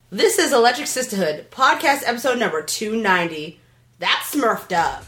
This is Electric Sisterhood, podcast episode number 290. That's Smurfed Up.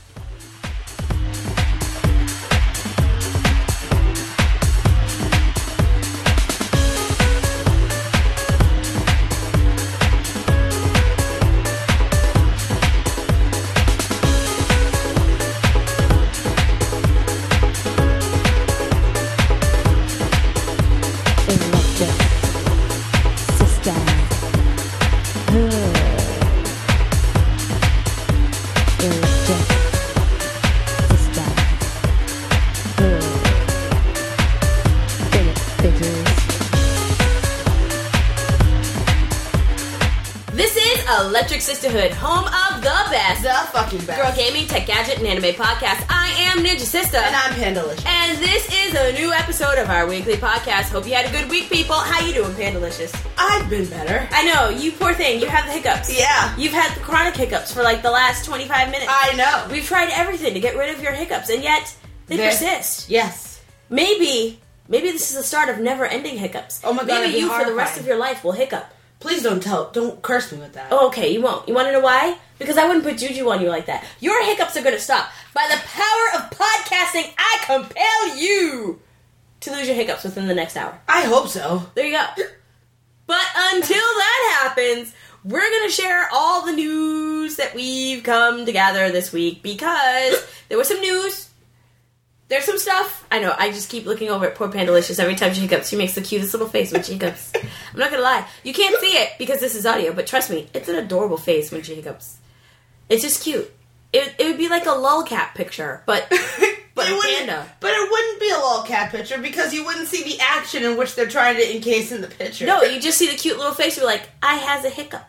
Electric Sisterhood, home of the best. The fucking best. Girl gaming, tech gadget, and anime podcast. I am Ninja Sister. And I'm Pandalicious. And this is a new episode of our weekly podcast. Hope you had a good week, people. How you doing, Pandalicious? I've been better. I know, you poor thing. You have the hiccups. Yeah. You've had the chronic hiccups for like the last 25 minutes. I know. We've tried everything to get rid of your hiccups, and yet they persist. Yes. Maybe this is the start of never-ending hiccups. Oh my God, maybe you for the rest of your life will hiccup. Please don't curse me with that. Oh, okay, you won't. You want to know why? Because I wouldn't put juju on you like that. Your hiccups are going to stop. By the power of podcasting, I compel you to lose your hiccups within the next hour. I hope so. There you go. But until that happens, we're going to share all the news that we've come to gather this week because there was some news. There's some stuff. I know, I just keep looking over at poor Pandalicious every time she hiccups. She makes the cutest little face when she hiccups. I'm not gonna lie. You can't see it because this is audio, but trust me, it's an adorable face when she hiccups. It's just cute. It would be like a lolcat picture, but panda. But it wouldn't be a lolcat picture because you wouldn't see the action in which they're trying to encase in the picture. No, you just see the cute little face. You're like, I has a hiccup.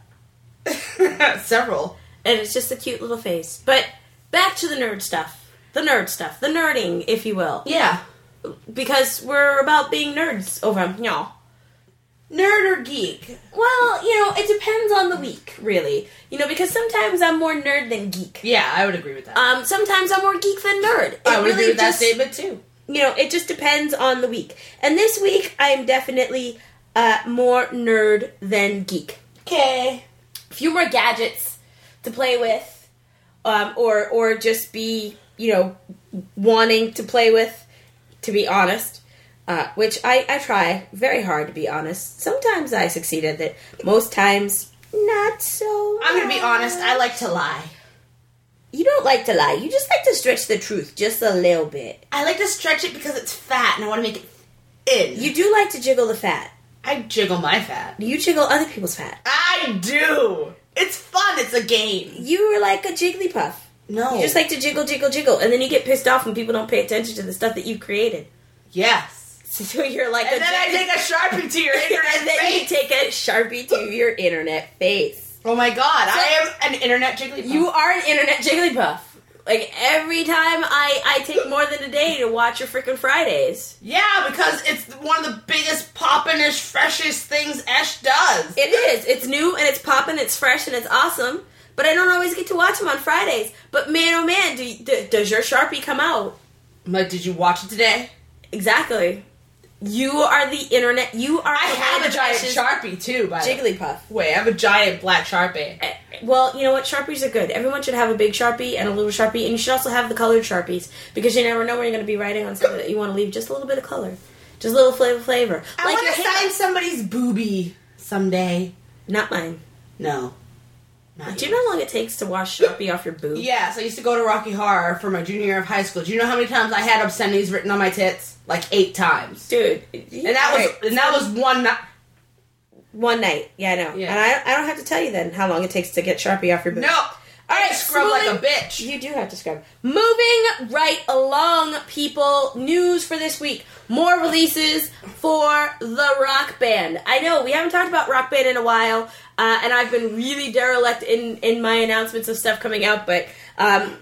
Several. And it's just a cute little face. But back to the nerd stuff. The nerd stuff. The nerding, if you will. Yeah. Because we're about being nerds over y'all. Nerd or geek? Well, it depends on the week, really. Because sometimes I'm more nerd than geek. Yeah, I would agree with that. Sometimes I'm more geek than nerd. I would agree with that statement, too. It just depends on the week. And this week, I am definitely more nerd than geek. Okay. Fewer gadgets to play with, or just be... wanting to play with, to be honest, which I try very hard to be honest. Sometimes I succeed at it. Most times, not so I'm going to be honest, I like to lie. You don't like to lie. You just like to stretch the truth just a little bit. I like to stretch it because it's fat and I want to make it in. You do like to jiggle the fat. I jiggle my fat. You jiggle other people's fat. I do! It's fun, it's a game. You are like a Jigglypuff. No. You just like to jiggle, jiggle, jiggle. And then you get pissed off when people don't pay attention to the stuff that you've created. Yes. So you're like and then I take a Sharpie to your internet and then face. you take a Sharpie to your internet face. Oh my God, I am an internet Jigglypuff. You are an internet Jigglypuff. Like, every time I take more than a day to watch your frickin' Fridays. Yeah, because it's one of the biggest poppin'-ish, freshest things Esh does. It is. It's new, and it's poppin', it's fresh, and it's awesome. But I don't always get to watch them on Fridays. But man, oh man, does your Sharpie come out? Like, did you watch it today? Exactly. You are the internet. You are. I have a giant Sharpie too, by the way. Jigglypuff. Wait, I have a giant black Sharpie. Well, you know what? Sharpies are good. Everyone should have a big Sharpie and a little Sharpie, and you should also have the colored Sharpies because you never know where you're going to be writing on something that you want to leave just a little bit of color, just a little flavor. I want to sign somebody's boobie someday. Not mine. No. Do you know how long it takes to wash Sharpie off your boob? Yes, I used to go to Rocky Horror for my junior year of high school. Do you know how many times I had obscenities written on my tits? Like 8 times. Dude. And that was one night. One night. Yeah, I know. Yeah. And I don't have to tell you then how long it takes to get Sharpie off your boob. No. All right, scrub like a bitch. You do have to scrub. Moving right along, people. News for this week. More releases for the Rock Band. I know, we haven't talked about Rock Band in a while, and I've been really derelict in my announcements of stuff coming out, but on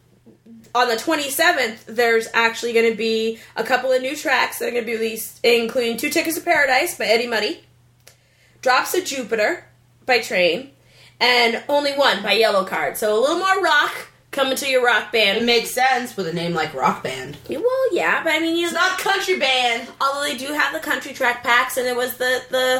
the 27th, there's actually going to be a couple of new tracks that are going to be released, including 2 Tickets to Paradise by Eddie Money, Drops of Jupiter by Train, and Only One by Yellow Card. So a little more rock coming to your Rock Band. It makes sense with a name like Rock Band. Well, yeah, but I mean, it's not country band. Although they do have the country track packs, and there was the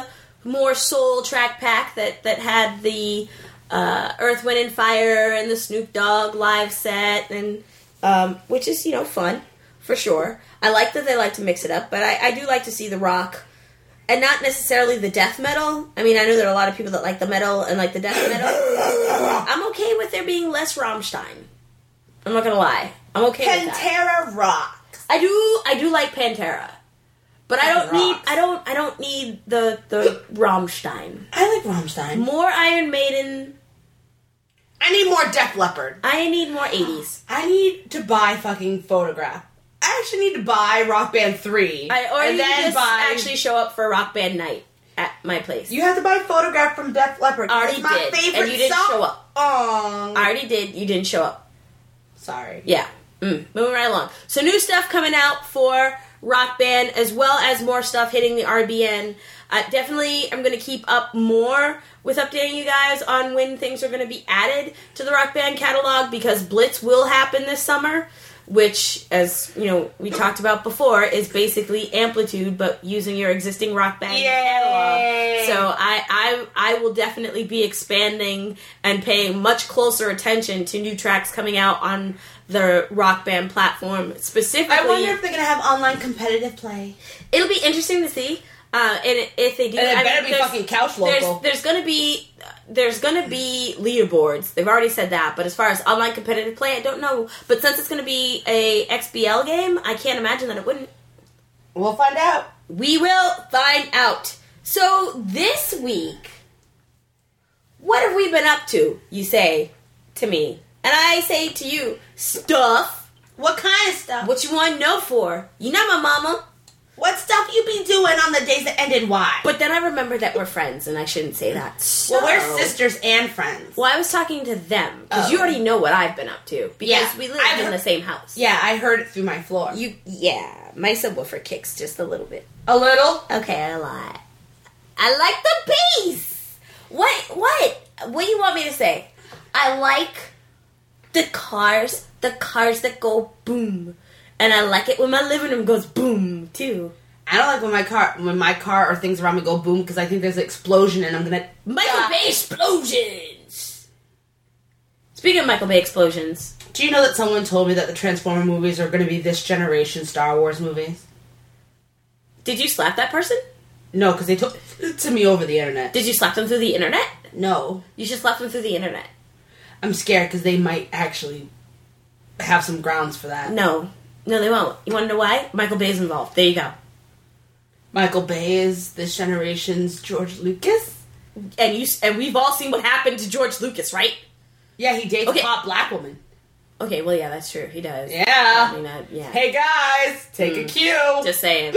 more soul track pack that had the Earth, Wind, and Fire and the Snoop Dogg live set, and which is, fun, for sure. I like that they like to mix it up, but I do like to see the rock, and not necessarily the death metal. I mean, I know there are a lot of people that like the metal and like the death metal. I'm okay with there being less Rammstein. I'm not gonna lie. I'm okay with that. Pantera rocks. I do like Pantera. But I don't need the Rammstein. I like Rammstein. More Iron Maiden. I need more Def Leppard. I need more 80s. I need to buy fucking Photograph. I actually need to buy Rock Band 3. Actually show up for Rock Band night at my place. You have to buy Photograph from Def Leppard. I already it's my did, favorite and you didn't song. show up. I already did. You didn't show up. Sorry. Yeah. Moving right along. So new stuff coming out for Rock Band, as well as more stuff hitting the RBN. Definitely, I'm going to keep up more with updating you guys on when things are going to be added to the Rock Band catalog, because Blitz will happen this summer, which, as we talked about before, is basically Amplitude, but using your existing Rock Band catalog. So I will definitely be expanding and paying much closer attention to new tracks coming out on the Rock Band platform. Specifically, I wonder if they're going to have online competitive play. It'll be interesting to see. And if they do, and it better be fucking couch local. There's gonna be leaderboards. They've already said that, but as far as online competitive play, I don't know. But since it's gonna be a XBL game, I can't imagine that it wouldn't. We'll find out. We will find out. So this week, what have we been up to? You say to me, and I say to you, stuff. What kind of stuff? What you want to know for? You know my mama. What stuff you be doing on the days that ended? Why? But then I remember that we're friends, and I shouldn't say that. So, well, we're sisters and friends. Well, I was talking to them, because you already know what I've been up to. Because we live in the same house. Yeah, I heard it through my floor. My subwoofer kicks just a little bit. A little? Okay, a lot. I like the bass! What do you want me to say? I like the cars that go boom. And I like it when my living room goes boom, too. I don't like when my car or things around me go boom, because I think there's an explosion and I'm gonna... Michael Bay explosions! Speaking of Michael Bay explosions... Do you know that someone told me that the Transformer movies are gonna be this generation Star Wars movies? Did you slap that person? No, because they told it to me over the internet. Did you slap them through the internet? No. You should slap them through the internet. I'm scared, because they might actually have some grounds for that. No, they won't. You want to know why? Michael Bay's involved. There you go. Michael Bay is this generation's George Lucas? And we've all seen what happened to George Lucas, right? Yeah, he dates a hot black woman. Okay, well, yeah, that's true. He does. Yeah. I mean, yeah. Hey, guys, take a cue. Just saying.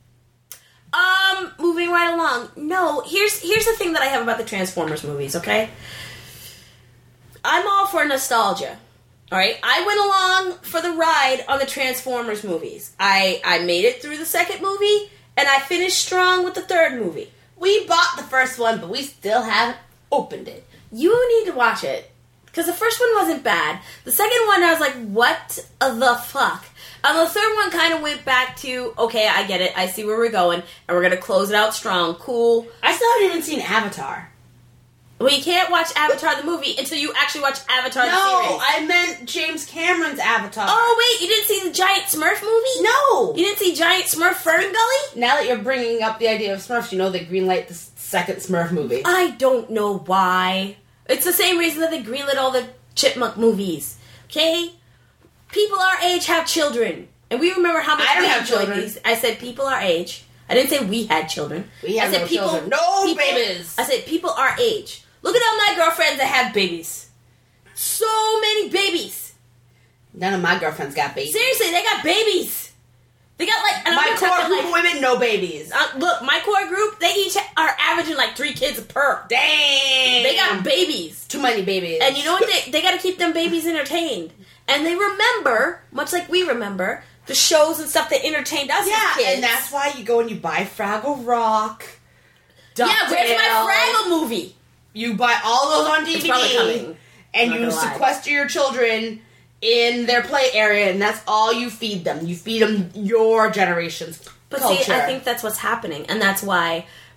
Moving right along. No, here's the thing that I have about the Transformers movies, okay? I'm all for nostalgia. Alright, I went along for the ride on the Transformers movies. I made it through the second movie, and I finished strong with the third movie. We bought the first one, but we still haven't opened it. You need to watch it. Because the first one wasn't bad. The second one, I was like, what the fuck? And the third one kind of went back to, okay, I get it. I see where we're going, and we're going to close it out strong. Cool. I still haven't even seen Avatar. Well, you can't watch Avatar the movie until you actually watch Avatar the series. No, I meant James Cameron's Avatar. Oh, wait, you didn't see the Giant Smurf movie? No. You didn't see Giant Smurf Fern Gully? Now that you're bringing up the idea of Smurfs, you know they greenlight the second Smurf movie. I don't know why. It's the same reason that they greenlit all the Chipmunk movies. Okay? People our age have children. And we remember how much I don't we have enjoyed children. These. I said people our age. I didn't say we had children. We have no children. No babies. I said people our age. Look at all my girlfriends that have babies. So many babies. None of my girlfriends got babies. Seriously, they got babies. They got like... And my core group of women, no babies. Look, my core group, they each are averaging like 3 kids per. Dang. They got babies. Too many babies. And you know what? They got to keep them babies entertained. And they remember, much like we remember, the shows and stuff that entertained us as kids. Yeah, and that's why you go and you buy Fraggle Rock. Yeah, where's my Fraggle movie? You buy all those on DVD. It's probably coming. And you sequester your children in their play area, and that's all you feed them. You feed them your generation's culture. See, I think that's what's happening, and that's why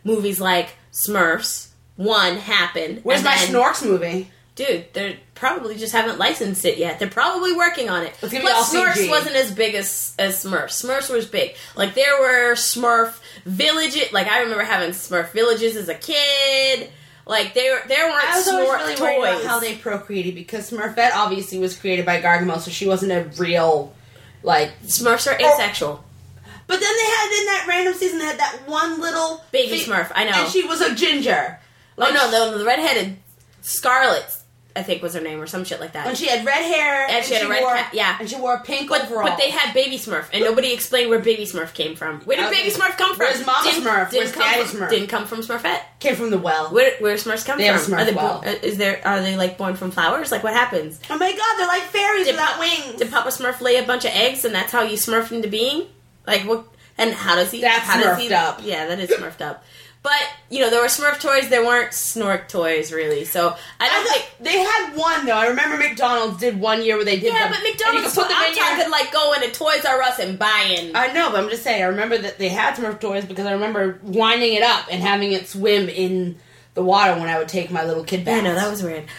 movies like Smurfs 1 happened. Where's my then, Snorks movie? Dude, they probably just haven't licensed it yet. They're probably working on it. It's gonna be all Plus, Snorks CG. wasn't as big as Smurfs. Smurfs was big. Like, there were Smurf villages. Like, I remember having Smurf villages as a kid. Like, there weren't I was always Smurf really toys. worried about how they procreated, because Smurfette obviously was created by Gargamel, so she wasn't a real, like... Smurfs are asexual. But then they had, in that random season, they had that one little... Baby Smurf, I know. And she was a ginger. Like, Oh, no, the redheaded Scarlet, I think was her name, or some shit like that. When she had red hair, And she had a red wore, hat, yeah. and she wore a pink overall. But they had Baby Smurf, and nobody explained where Baby Smurf came from. Where did Baby Smurf come from? Where's Mama Smurf? Where's Daddy Smurf? Didn't come from Smurfette. Came from the well. Where Smurfs come They have from? a Smurf Are they well. are they like born from flowers? Like, what happens? Oh my god, they're like fairies without wings. Did Papa Smurf lay a bunch of eggs, and that's how you Smurfed into being? Like, what? And how does he? That's how does Smurfed up. Yeah, that is Smurfed up. But, there were Smurf toys, there weren't Snork toys, really. So, I don't think... They had one, though. I remember McDonald's did one year where they did Yeah, them. but And you McDonald's, could put them I'm in your- talking like going to Toys R Us and buying. I know, but I'm just saying, I remember that they had Smurf toys because I remember winding it up and having it swim in the water when I would take my little kid back. I know, that was weird.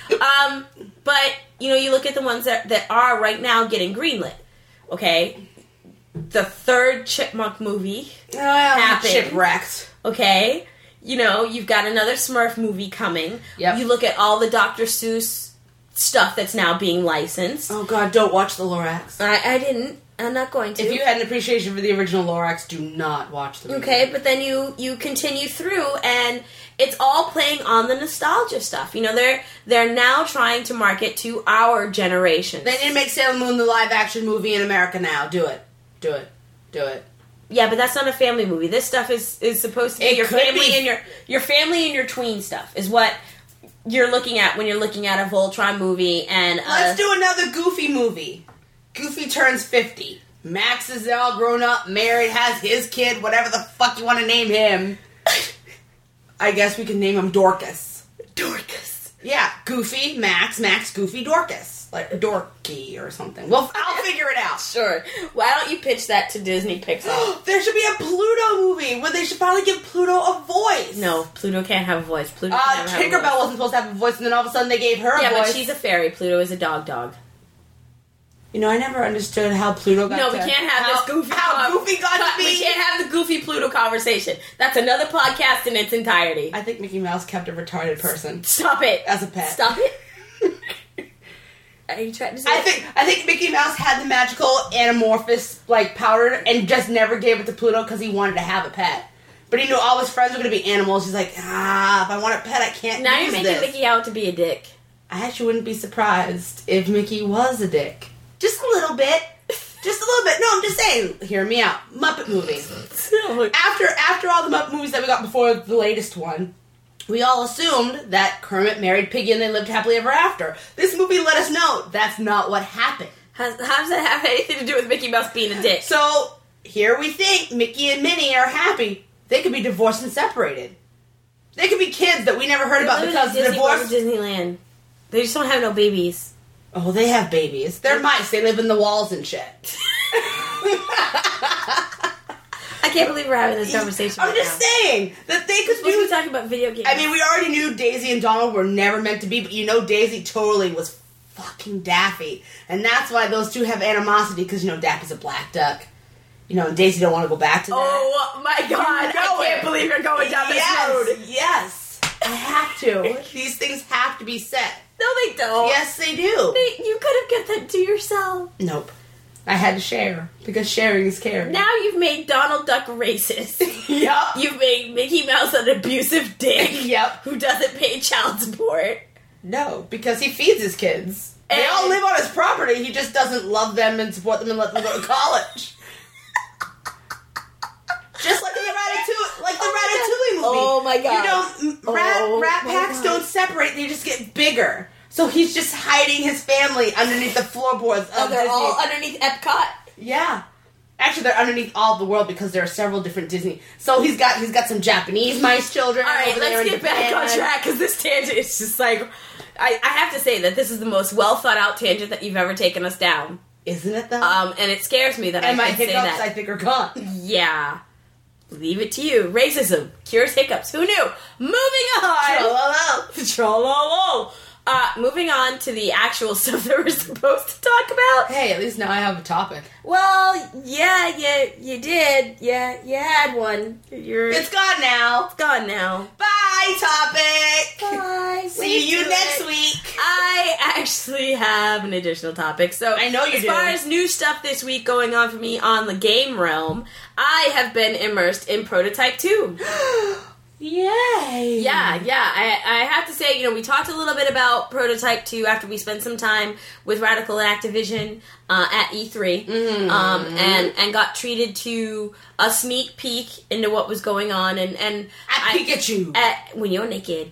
But, you look at the ones that are right now getting greenlit. Okay? The third Chipmunk movie. happened. Shipwrecked. Okay? You've got another Smurf movie coming. Yep. You look at all the Dr. Seuss stuff that's now being licensed. Oh god, don't watch the Lorax. I didn't. I'm not going to. If you had an appreciation for the original Lorax, do not watch the movie. Okay, but then you continue through, and it's all playing on the nostalgia stuff. They're now trying to market to our generation. They need to make Sailor Moon the live action movie in America now. Do it. Do it. Do it. Yeah, but that's not a family movie. This stuff is supposed to be It your could family be. and your family and your tween stuff is what you're looking at when you're looking at a Voltron movie. And Let's do another Goofy movie. Goofy turns 50. Max is all grown up, married, has his kid, whatever the fuck you want to name him. I guess we can name him Dorcas. Dorcas. Yeah, Goofy, Max, Goofy, Dorcas. Like Dorky or something. Well, I'll figure it out. Sure. Why don't you pitch that to Disney Pixar? There should be a Pluto movie where they should probably give Pluto a voice. No, Pluto can't have a voice. Pluto can't have a voice. Tinkerbell wasn't supposed to have a voice, and then all of a sudden they gave her a Yeah, voice. but she's a fairy. Pluto is a dog. I never understood how Pluto got No, to... we can't have this goofy... How Goofy got to be... We can't have the Goofy Pluto conversation. That's another podcast in its entirety. I think Mickey Mouse kept a retarded person. Stop it. As a pet. Stop it. Are you trying to say... I think Mickey Mouse had the magical Animorphous, powder, and just never gave it to Pluto because he wanted to have a pet. But he knew all his friends were going to be animals. He's like, if I want a pet, I can't Now use you're this. making Mickey out to be a dick. I actually wouldn't be surprised if Mickey was a dick. Just a little bit. Just a little bit. No, I'm just saying. Hear me out. Muppet movies. After all the Muppet movies that we got before the latest one, we all assumed that Kermit married Piggy and they lived happily ever after. This movie let us know that's not what happened. How does that have anything to do with Mickey Mouse being a dick? So, here we think Mickey and Minnie are happy. They could be divorced and separated. They could be kids that we never heard about because of divorce. Disneyland. They just don't have no babies. Oh, they have babies. They're mice. They live in the walls and shit. I can't believe we're having this conversation I'm right just now. saying that they could We're supposed to be do... talking about video games. I mean, we already knew Daisy and Donald were never meant to be, but Daisy totally was fucking Daffy. And that's why those two have animosity, because, Daffy's a black duck. And Daisy don't want to go back to that. Oh my god, I can't believe you're going down this road. Yes, I have to. These things have to be said. No, they don't. Yes, they do. You could have kept that to yourself. Nope. I had to share, because sharing is caring. Now you've made Donald Duck racist. Yep. You've made Mickey Mouse an abusive dick. Yep. Who doesn't pay child support. No, because he feeds his kids. They And- all live on his property. He just doesn't love them and support them and let them go to college. Just like in the Ratatouille movie. Oh my god. Rat packs don't separate; they just get bigger. So he's just hiding his family underneath the floorboards of they're Disney. all underneath Epcot. Yeah. Actually, they're underneath all of the world because there are several different Disney. So he's got some Japanese mice children. All right, over there let's in get back Japan. on track because this tangent is just like I have to say that this is the most well thought out tangent that you've ever taken us down. Isn't it though? And it scares me that and I my should say hiccups, that. I think, are gone. Yeah. leave it to you. Racism cures hiccups. Who knew? Moving on. Trololo. Moving on to the actual stuff that we're supposed to talk about. Hey, at least now I have a topic. Well, yeah, you did. Yeah, you had one. It's gone now. It's gone now. Bye, topic. Bye. See you next week. I actually have an additional topic. So I know you do. As far as new stuff this week going on for me on the game realm, I have been immersed in Prototype 2. Yay! Yeah. I have to say, we talked a little bit about Prototype 2 after we spent some time with Radical Activision at E3, and got treated to a sneak peek into what was going on, and Pikachu when you're naked.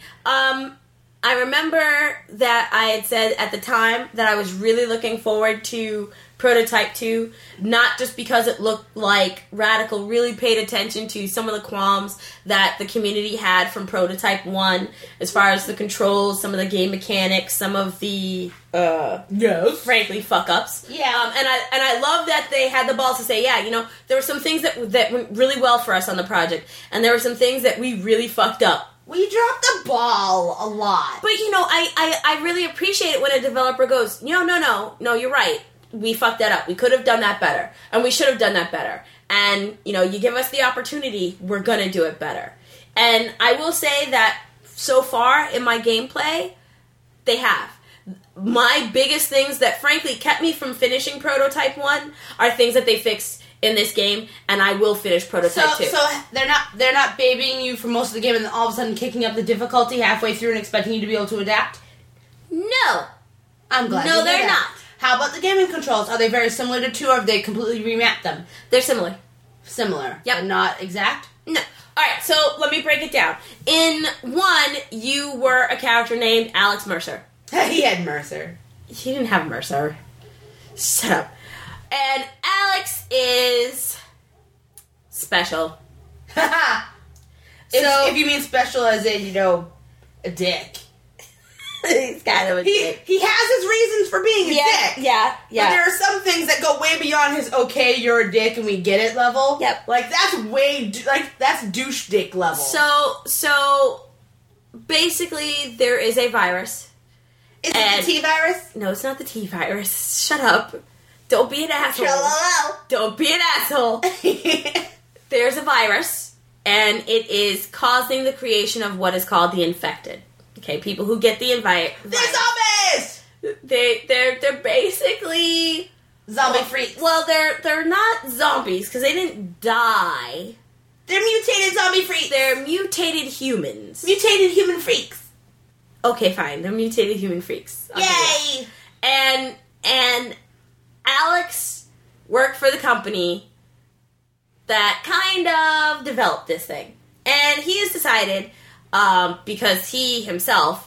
I remember that I had said at the time that I was really looking forward to Prototype 2, not just because it looked like Radical really paid attention to some of the qualms that the community had from Prototype 1, as far as the controls, some of the game mechanics, some of the, frankly, fuck-ups. Yeah. And I love that they had the balls to say, there were some things that went really well for us on the project, and there were some things that we really fucked up. We dropped the ball a lot. But, I really appreciate it when a developer goes, no, you're right. We fucked that up. We could have done that better. And we should have done that better. And, you give us the opportunity, we're going to do it better. And I will say that so far in my gameplay, they have. My biggest things that, frankly, kept me from finishing Prototype 1 are things that they fixed in this game, and I will finish Prototype 2. So they're not babying you for most of the game and then all of a sudden kicking up the difficulty halfway through and expecting you to be able to adapt? No. I'm glad. No, they're not. How about the gaming controls? Are they very similar to 2, or have they completely remapped them? They're similar. Similar. Yep. But not exact? No. Alright, so let me break it down. In 1, you were a character named Alex Mercer. He had Mercer. He didn't have Mercer. Shut up. And Alex is special. If you mean special as in, a dick. He's kind of a dick. He has his reasons for being a dick. Yeah. But there are some things that go way beyond his okay, you're a dick and we get it level. Yep. That's douche dick level. So basically there is a virus. Is it the T-virus? No, it's not the T-virus. Shut up. Don't be an asshole. Hello. Don't be an asshole. There's a virus, and it is causing the creation of what is called the infected. Okay, people who get the virus. They're zombies! They're basically zombie freaks. Well, they're not zombies because they didn't die. They're mutated zombie freaks. They're mutated humans. Mutated human freaks. Okay, fine. They're mutated human freaks. Yay! And Alex worked for the company that kind of developed this thing. And he has decided, because he himself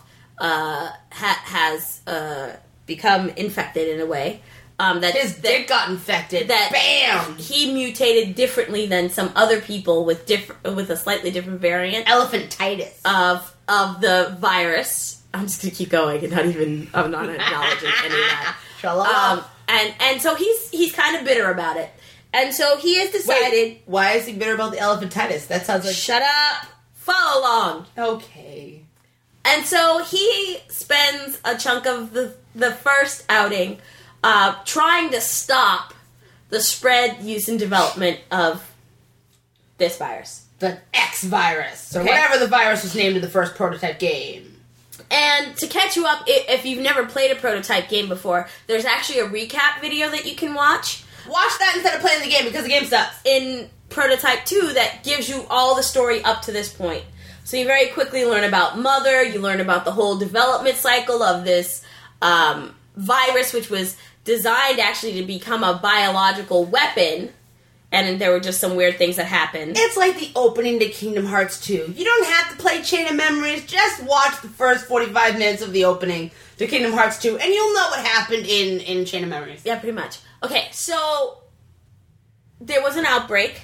has become infected in a way, that his dick got infected. That bam! He mutated differently than some other people with a slightly different variant. Elephantitis. Of the virus. I'm just gonna keep going and I'm not acknowledging any of that. And so he's kind of bitter about it. And so he has decided... Wait, why is he bitter about the elephantitis? That sounds like... Shut up! Follow along! Okay. And so he spends a chunk of the first outing trying to stop the spread, use, and development of this virus. The X virus. Or okay. whatever the virus was named in the first Prototype game. And to catch you up, if you've never played a Prototype game before, there's actually a recap video that you can watch. Watch that instead of playing the game, because the game sucks. In Prototype 2, that gives you all the story up to this point. So you very quickly learn about Mother, you learn about the whole development cycle of this virus, which was designed actually to become a biological weapon. And there were just some weird things that happened. It's like the opening to Kingdom Hearts 2. You don't have to play Chain of Memories. Just watch the first 45 minutes of the opening to Kingdom Hearts 2, and you'll know what happened in Chain of Memories. Yeah, pretty much. Okay, so there was an outbreak.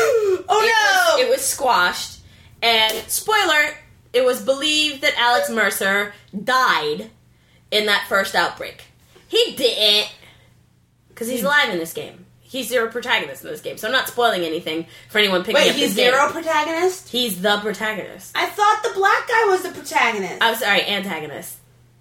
It was squashed. And, spoiler, it was believed that Alex Mercer died in that first outbreak. He didn't. Because he's alive in this game. He's zero protagonist in this game, so I'm not spoiling anything for anyone picking up this game. Wait, he's zero protagonist? He's the protagonist. I thought the black guy was the protagonist. I'm sorry, antagonist.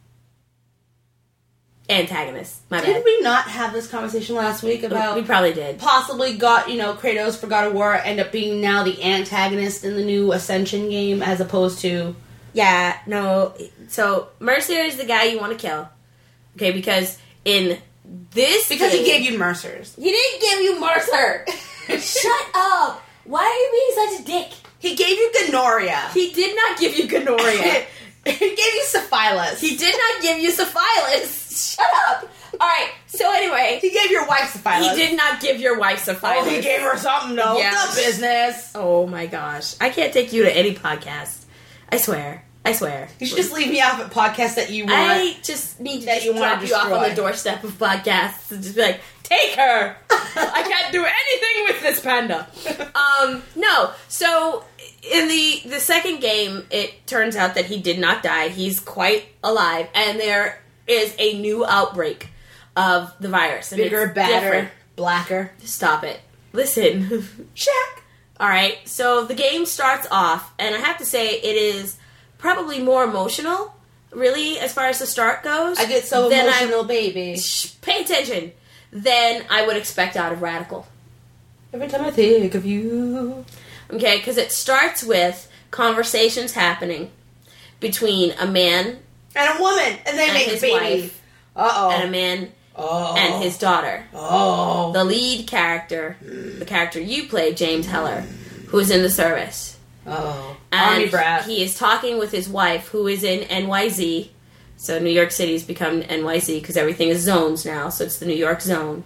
Antagonist. My bad. Didn't we not have this conversation last week about... We probably did. Possibly Kratos for God of War end up being now the antagonist in the new Ascension game as opposed to... Yeah, no. So, Mercer is the guy you want to kill. Okay, because in this Because game, he gave you Mercers. He didn't give you Mercer! Shut up! Why are you being such a dick? He gave you Gnoria. He did not give you Gnoria. He gave you Syphilis. He did not give you Syphilis. Shut up. Alright, so anyway. He gave your wife Syphilis. He did not give your wife Syphilis. Oh, he gave her something, though. Yeah. The business. Oh my gosh. I can't take you to any podcast. I swear. You should just leave me off at podcasts that you want. I just need to drop you off on the doorstep of podcasts and just be like, take her! I can't do anything with this panda. No. So, in the second game, it turns out that he did not die. He's quite alive. And there is a new outbreak of the virus. And Bigger, it's badder, different. blacker. Stop it. Listen. Check. Alright, so the game starts off, and I have to say, it is probably more emotional, really, as far as the start goes. I get so emotional, baby. Pay attention. Than I would expect out of Radical. Every time I think of you. Okay, because it starts with conversations happening between a man and a woman, and they make his a baby. Wife, Uh-oh. and a man and his daughter. Oh. The lead character, the character you play, James Heller, who is in the service. Oh. And Army brat. he is talking with his wife, who is in NYZ. So New York City's become NYZ because everything is zones now. So it's the New York zone.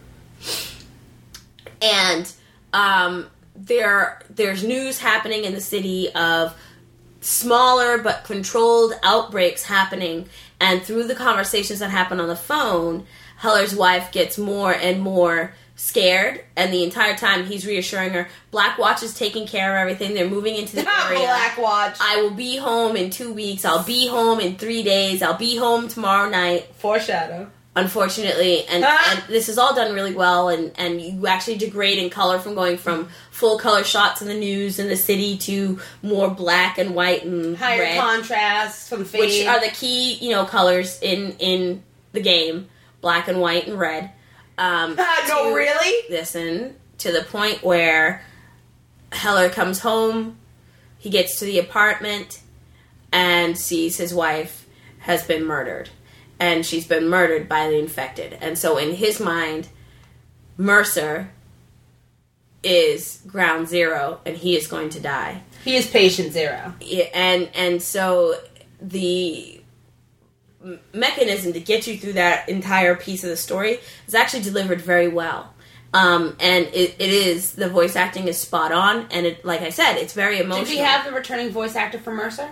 And there's news happening in the city of smaller but controlled outbreaks happening. And through the conversations that happen on the phone, Heller's wife gets more and more scared, and the entire time he's reassuring her, Blackwatch is taking care of everything, they're moving into the area. Blackwatch. I will be home in 2 weeks, I'll be home in 3 days, I'll be home tomorrow night. Foreshadow. Unfortunately, and this is all done really well, and you actually degrade in color from going from full color shots in the news in the city to more black and white and higher red, contrast from fade. which are the key, colors in the game, black and white and red. No, really? Listen, to the point where Heller comes home, he gets to the apartment, and sees his wife has been murdered. And she's been murdered by the infected. And so in his mind, Mercer is ground zero, and he is going to die. He is patient zero. And so the mechanism to get you through that entire piece of the story is actually delivered very well. And it is, the voice acting is spot on, and it, like I said, it's very emotional. Did we have the returning voice actor for Mercer?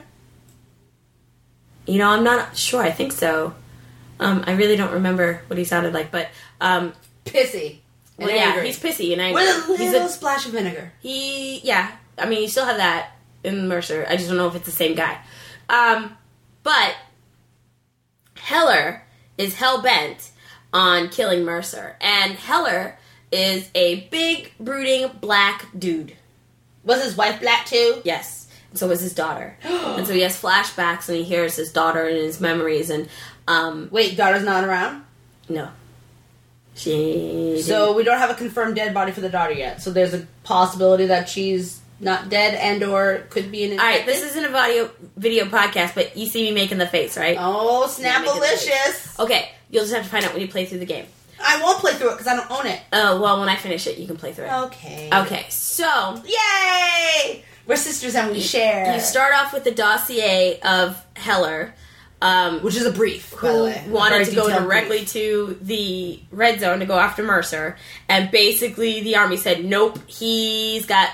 I'm not sure. I think so. I really don't remember what he sounded like, but pissy. Well, yeah, he's pissy and angry. With a little splash of vinegar. You still have that in Mercer. I just don't know if it's the same guy. But Heller is hell-bent on killing Mercer. And Heller is a big, brooding, black dude. Was his wife black, too? Yes. And so was his daughter. And so he has flashbacks, and he hears his daughter and his memories. And wait, daughter's not around? No. She... So we don't have a confirmed dead body for the daughter yet. So there's a possibility that she's not dead and or could be an infected. Alright, this isn't a video podcast, but you see me making the face, right? Oh, Snap-alicious. Okay, you'll just have to find out when you play through the game. I won't play through it because I don't own it. Oh, well, when I finish it, you can play through it. Okay, so... Yay! We're sisters and we share. You start off with the dossier of Heller, which is a brief, by the way. Who wanted to go directly to the red zone to go after Mercer, and basically the army said, nope, he's got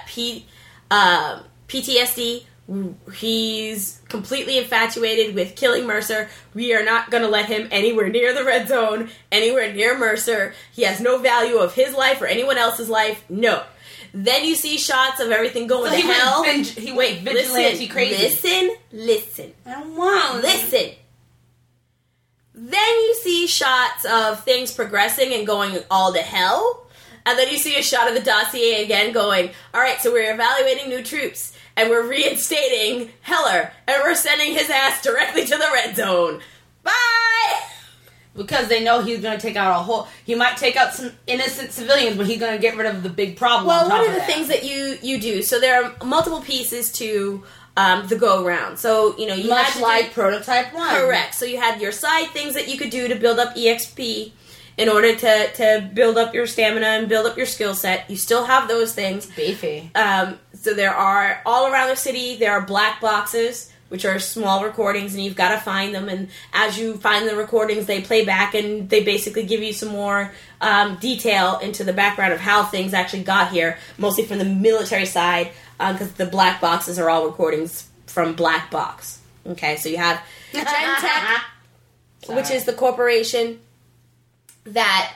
PTSD, he's completely infatuated with killing Mercer, we are not going to let him anywhere near the red zone, anywhere near Mercer, he has no value of his life or anyone else's life, no. Then you see shots of everything going to hell. He went vigilante crazy. Listen. I don't want. Listen. Then you see shots of things progressing and going all to hell. And then you see a shot of the dossier again going, all right, so we're evaluating new troops, and we're reinstating Heller, and we're sending his ass directly to the red zone. Bye! Because they know he's going to take out he might take out some innocent civilians, but he's going to get rid of the big problem. Well, one of the things that you do, so there are multiple pieces to the go-round. So, you much had to like Prototype 1. Correct. So you had your side things that you could do to build up EXP in order to build up your stamina and build up your skill set. You still have those things. Beefy. So there are, all around the city, there are black boxes, which are small recordings, and you've got to find them. And as you find the recordings, they play back, and they basically give you some more detail into the background of how things actually got here, mostly from the military side, because the black boxes are all recordings from Black Box. Okay, so you have Gentek, which is the corporation that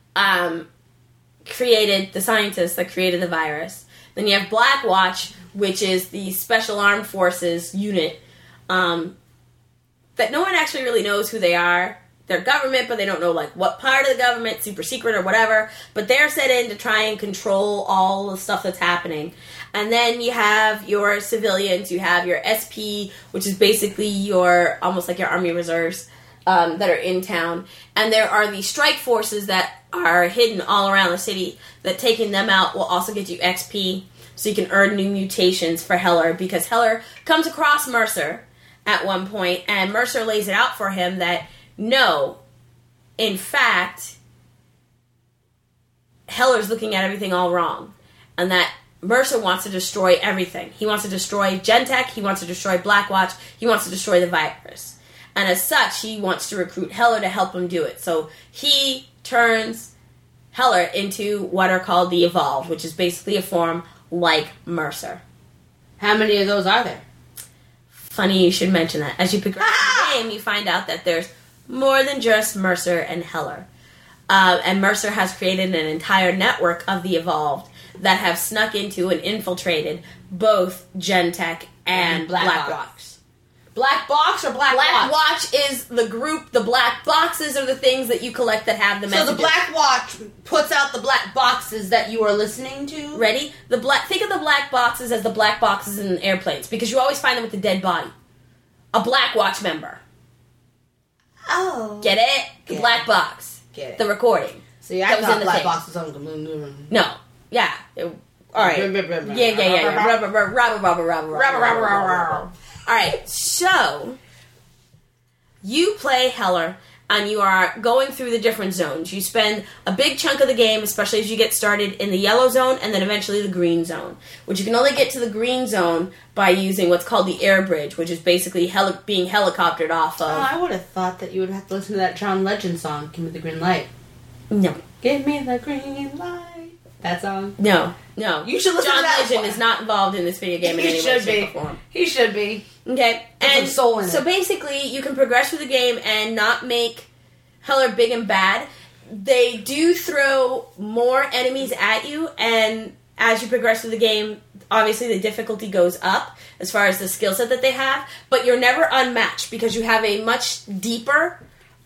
created the scientists that created the virus. Then you have Blackwatch, which is the Special Armed Forces unit that no one actually really knows who they are. They're government, but they don't know what part of the government, super secret or whatever. But they're set in to try and control all the stuff that's happening. And then you have your civilians. You have your SP, which is basically almost like your Army Reserves that are in town. And there are the strike forces that are hidden all around the city, that taking them out will also get you XP, so you can earn new mutations for Heller, because Heller comes across Mercer at one point, and Mercer lays it out for him that, no, in fact, Heller's looking at everything all wrong, and that Mercer wants to destroy everything. He wants to destroy Gentek, he wants to destroy Blackwatch, he wants to destroy the virus. And as such, he wants to recruit Heller to help him do it. So he turns Heller into what are called the Evolved, which is basically a form like Mercer. How many of those are there? Funny you should mention that. As you progress through the game, you find out that there's more than just Mercer and Heller. And Mercer has created an entire network of the Evolved that have snuck into and infiltrated both Gentek and Blackwatch. Black Box or Black Watch? Watch is the group. The black boxes are the things that you collect that have the messages. So the Black Watch puts out the black boxes that you are listening to? Ready? Think of the black boxes as the black boxes in airplanes, because you always find them with the dead body. A Black Watch member. Oh. Get it? The black box. Get it. The recording. See, I thought Black Box was on. No. Yeah. All right. Yeah. Rubber. All right, so you play Heller, and you are going through the different zones. You spend a big chunk of the game, especially as you get started, in the yellow zone, and then eventually the green zone, which you can only get to the green zone by using what's called the air bridge, which is basically being helicoptered off of. Oh, I would have thought that you would have to listen to that John Legend song, Give Me the Green Light. No. Give me the green light. That song? No. You should listen John to that Legend one. is not involved in this video game in any way, shape, or form. He should be. Okay, and soul in so it. basically you can progress through the game and not make Heller big and bad. They do throw more enemies at you, and as you progress through the game, obviously the difficulty goes up as far as the skill set that they have, but you're never unmatched because you have a much deeper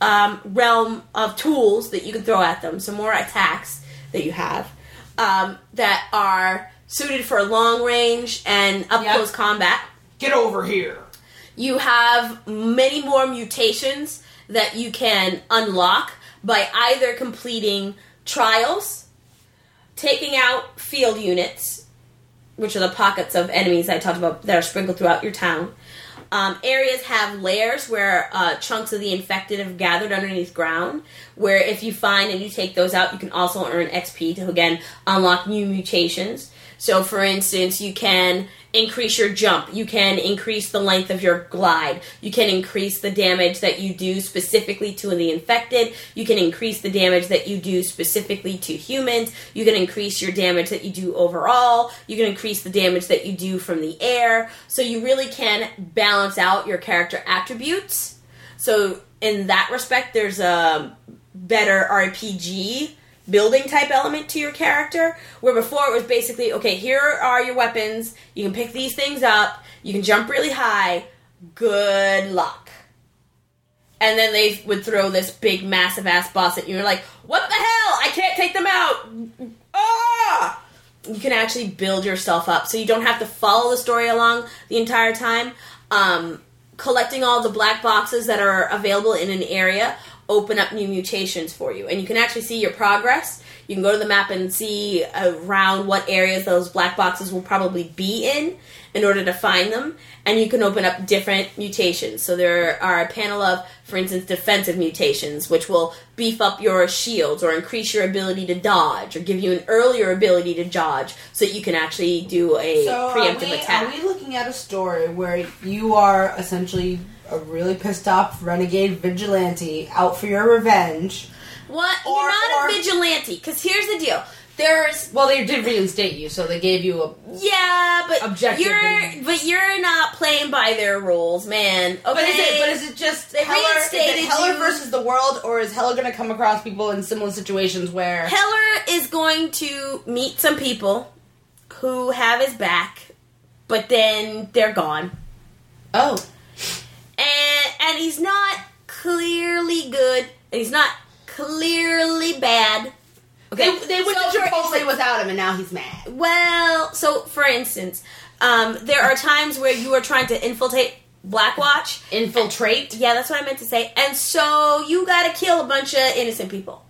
realm of tools that you can throw at them, so more attacks that you have that are suited for long range and up-close combat. Get over here. You have many more mutations that you can unlock by either completing trials, taking out field units, which are the pockets of enemies I talked about that are sprinkled throughout your town. Areas have layers where chunks of the infected have gathered underneath ground, where if you find and you take those out, you can also earn XP to, again, unlock new mutations. So, for instance, you can increase your jump. You can increase the length of your glide. You can increase the damage that you do specifically to the infected. You can increase the damage that you do specifically to humans. You can increase your damage that you do overall. You can increase the damage that you do from the air. So you really can balance out your character attributes. So in that respect, there's a better RPG building type element to your character, where before it was basically, okay, here are your weapons, you can pick these things up, you can jump really high, good luck. And then they would throw this big massive ass boss at you, and you're like, what the hell, I can't take them out, You can actually build yourself up, so you don't have to follow the story along the entire time. Collecting all the black boxes that are available in an area open up new mutations for you, and you can actually see your progress. You can go to the map and see around what areas those black boxes will probably be in order to find them, and you can open up different mutations. So there are a panel of, for instance, defensive mutations, which will beef up your shields or increase your ability to dodge or give you an earlier ability to dodge so that you can actually do a preemptive attack. Are we looking at a story where you are essentially a really pissed off renegade vigilante out for your revenge? What? You're not a vigilante, because here's the deal. Well, they did reinstate you, so they gave you a objective. You're not playing by their rules, man. Okay, but is it just Heller versus the world, or is Heller going to come across people in similar situations where Heller is going to meet some people who have his back, but then they're gone. Oh, and he's not clearly good, and he's not clearly bad. Okay, they went to Chipotle without him, and now he's mad. Well, so for instance, there are times where you are trying to infiltrate Blackwatch. Infiltrate? Yeah, that's what I meant to say. And so you gotta kill a bunch of innocent people.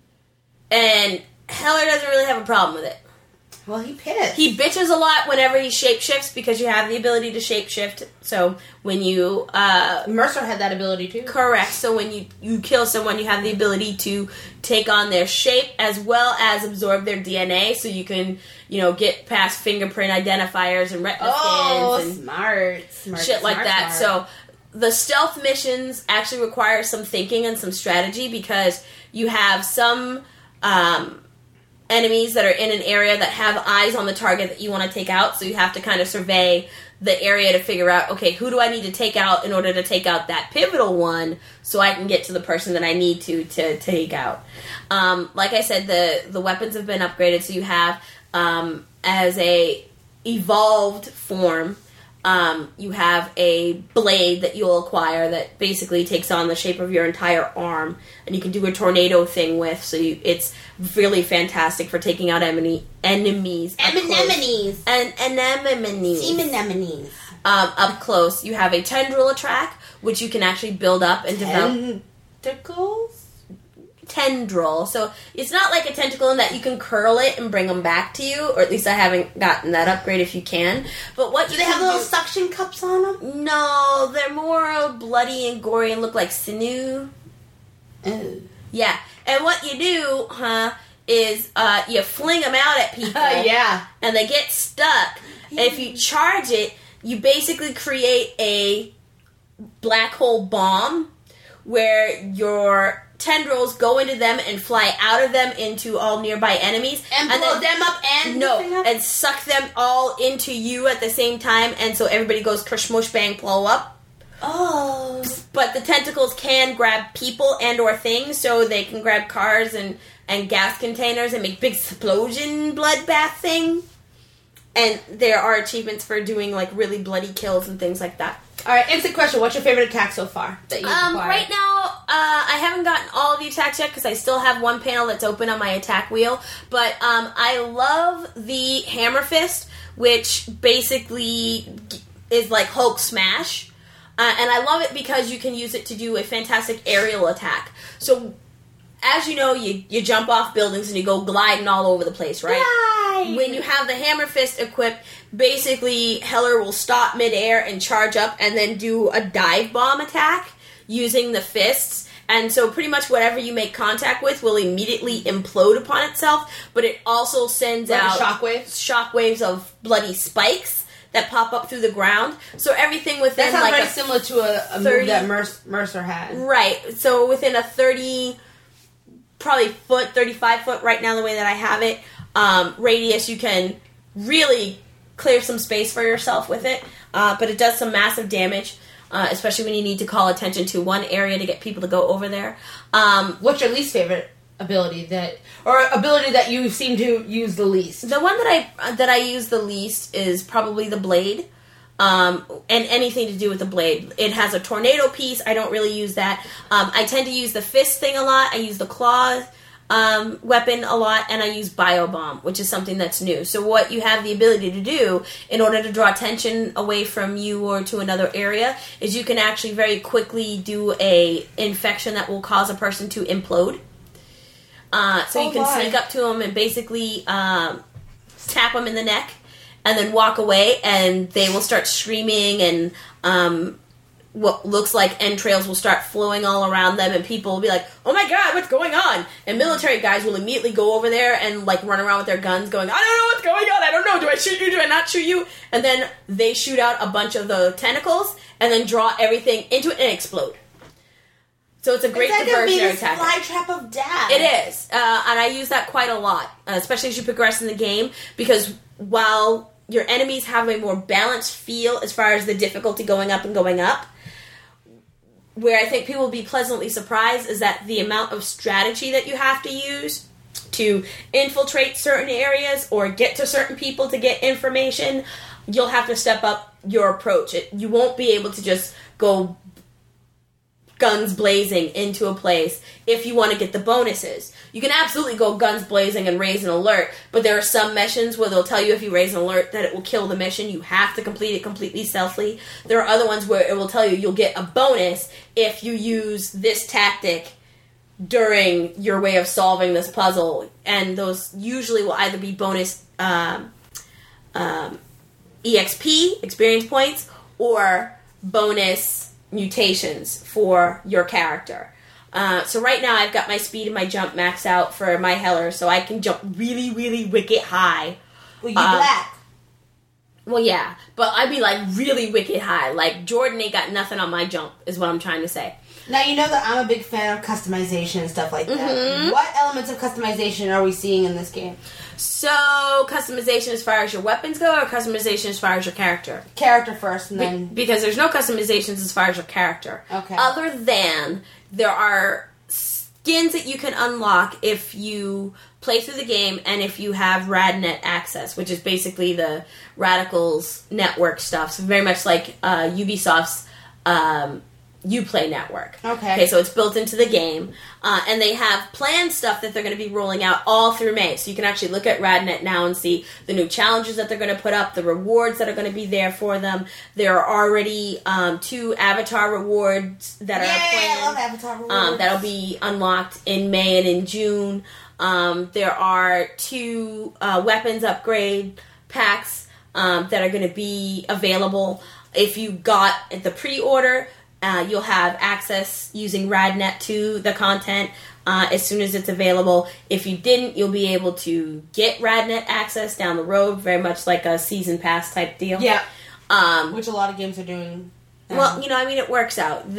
And Heller doesn't really have a problem with it. Well, he pissed. He bitches a lot whenever he shapeshifts because you have the ability to shapeshift. So when you... Mercer had that ability too. Correct. So when you kill someone, you have the ability to take on their shape as well as absorb their DNA. So you can, get past fingerprint identifiers and retina scans. And smart shit like that. So the stealth missions actually require some thinking and some strategy because you have some... enemies that are in an area that have eyes on the target that you want to take out, so you have to kind of survey the area to figure out, okay, who do I need to take out in order to take out that pivotal one so I can get to the person that I need to take out. Like I said, the weapons have been upgraded, so you have, as a evolved form, you have a blade that you'll acquire that basically takes on the shape of your entire arm, and you can do a tornado thing with, so it's really fantastic for taking out enemies. Anemones. Up close. You have a tendril attack, which you can actually build up and develop. Tentacles? Tendril. So it's not like a tentacle in that you can curl it and bring them back to you, or at least I haven't gotten that upgrade if you can. But what do they have little suction cups on them? No, they're more bloody and gory and look like sinew. Oh. Yeah. And what you do, is you fling them out at people. Yeah. And they get stuck. And if you charge it, you basically create a black hole bomb where your tendrils go into them and fly out of them into all nearby enemies. And blow them up and... and suck them all into you at the same time, and so everybody goes kershmush bang blow up. Oh. But the tentacles can grab people and or things, so they can grab cars and gas containers and make big explosion bloodbath thing. And there are achievements for doing like really bloody kills and things like that. Alright, instant question. What's your favorite attack so far that you've acquired? Right now, I haven't gotten all of the attacks yet because I still have one panel that's open on my attack wheel. But I love the Hammer Fist, which basically is like Hulk smash. And I love it because you can use it to do a fantastic aerial attack. So, as you know, you jump off buildings and you go gliding all over the place, right? Right. When you have the Hammer Fist equipped, basically Heller will stop midair and charge up and then do a dive bomb attack using the fists. And so pretty much whatever you make contact with will immediately implode upon itself, but it also sends out shockwaves of bloody spikes that pop up through the ground. So everything within that sounds very similar to a move that Mercer had. Right. So within a 35 foot right now the way that I have it, radius, you can really clear some space for yourself with it. But it does some massive damage, especially when you need to call attention to one area to get people to go over there. What's your least favorite ability that you seem to use the least? The one that I use the least is probably the blade, and anything to do with the blade. It has a tornado piece. I don't really use that. I tend to use the fist thing a lot. I use the claws. weapon a lot, and I use Biobomb, which is something that's new. So what you have the ability to do in order to draw attention away from you or to another area is you can actually very quickly do a infection that will cause a person to implode. So you can sneak up to them and basically tap them in the neck and then walk away, and they will start screaming, and what looks like entrails will start flowing all around them, and people will be like, oh my god, what's going on? And military guys will immediately go over there and like run around with their guns going, I don't know what's going on, I don't know, do I shoot you, do I not shoot you? And then they shoot out a bunch of the tentacles and then draw everything into it and explode. So it's a great diversionary tactic. Fly trap of death. It is. And I use that quite a lot, especially as you progress in the game, because while your enemies have a more balanced feel as far as the difficulty going up and going up, where I think people will be pleasantly surprised is that the amount of strategy that you have to use to infiltrate certain areas or get to certain people to get information, you'll have to step up your approach. You won't be able to just go guns blazing into a place if you want to get the bonuses. You can absolutely go guns blazing and raise an alert, but there are some missions where they'll tell you if you raise an alert that it will kill the mission. You have to complete it completely stealthily. There are other ones where it will tell you you'll get a bonus if you use this tactic during your way of solving this puzzle, and those usually will either be bonus EXP, experience points, or bonus mutations for your character. So right now I've got my speed and my jump maxed out for my Heller, so I can jump really, really wicked high. Well, you black. Well, yeah, but I'd be like really wicked high. Like Jordan ain't got nothing on my jump, is what I'm trying to say. Now, you know that I'm a big fan of customization and stuff like that. Mm-hmm. What elements of customization are we seeing in this game? So, customization as far as your weapons go, or customization as far as your character? Character first, and then... Because there's no customizations as far as your character. Okay. Other than, there are skins that you can unlock if you play through the game and if you have RadNet access, which is basically the Radicals network stuff. So very much like Ubisoft's Uplay network. Okay, so it's built into the game. And they have planned stuff that they're going to be rolling out all through May. So you can actually look at RadNet now and see the new challenges that they're going to put up, the rewards that are going to be there for them. There are already 2 Avatar rewards that are planned. I love Avatar rewards. That'll be unlocked in May and in June. There are 2 weapons upgrade packs that are going to be available. If you got the pre-order, you'll have access using RadNet to the content as soon as it's available. If you didn't, you'll be able to get RadNet access down the road, very much like a season pass type deal. Yeah. Which a lot of games are doing. Well, it works out.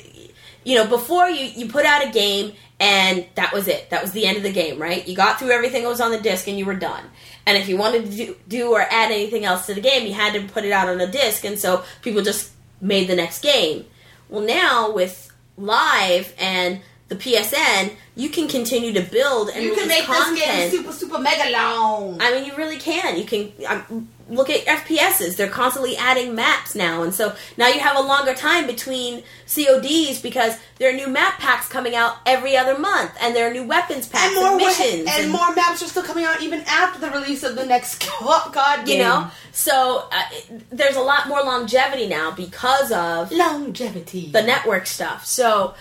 Before you put out a game and that was it. That was the end of the game, right? You got through everything that was on the disc and you were done. And if you wanted to do or add anything else to the game, you had to put it out on a disc, and so people just made the next game. Well, now with Live and the PSN, you can continue to build and you can make content. This game super mega long. I mean, you really can. You can look at FPSs; they're constantly adding maps now, and so now you have a longer time between CODs because there are new map packs coming out every other month, and there are new weapons packs and missions, and more maps are still coming out even after the release of the next COD game. So there's a lot more longevity now because of longevity, the network stuff. So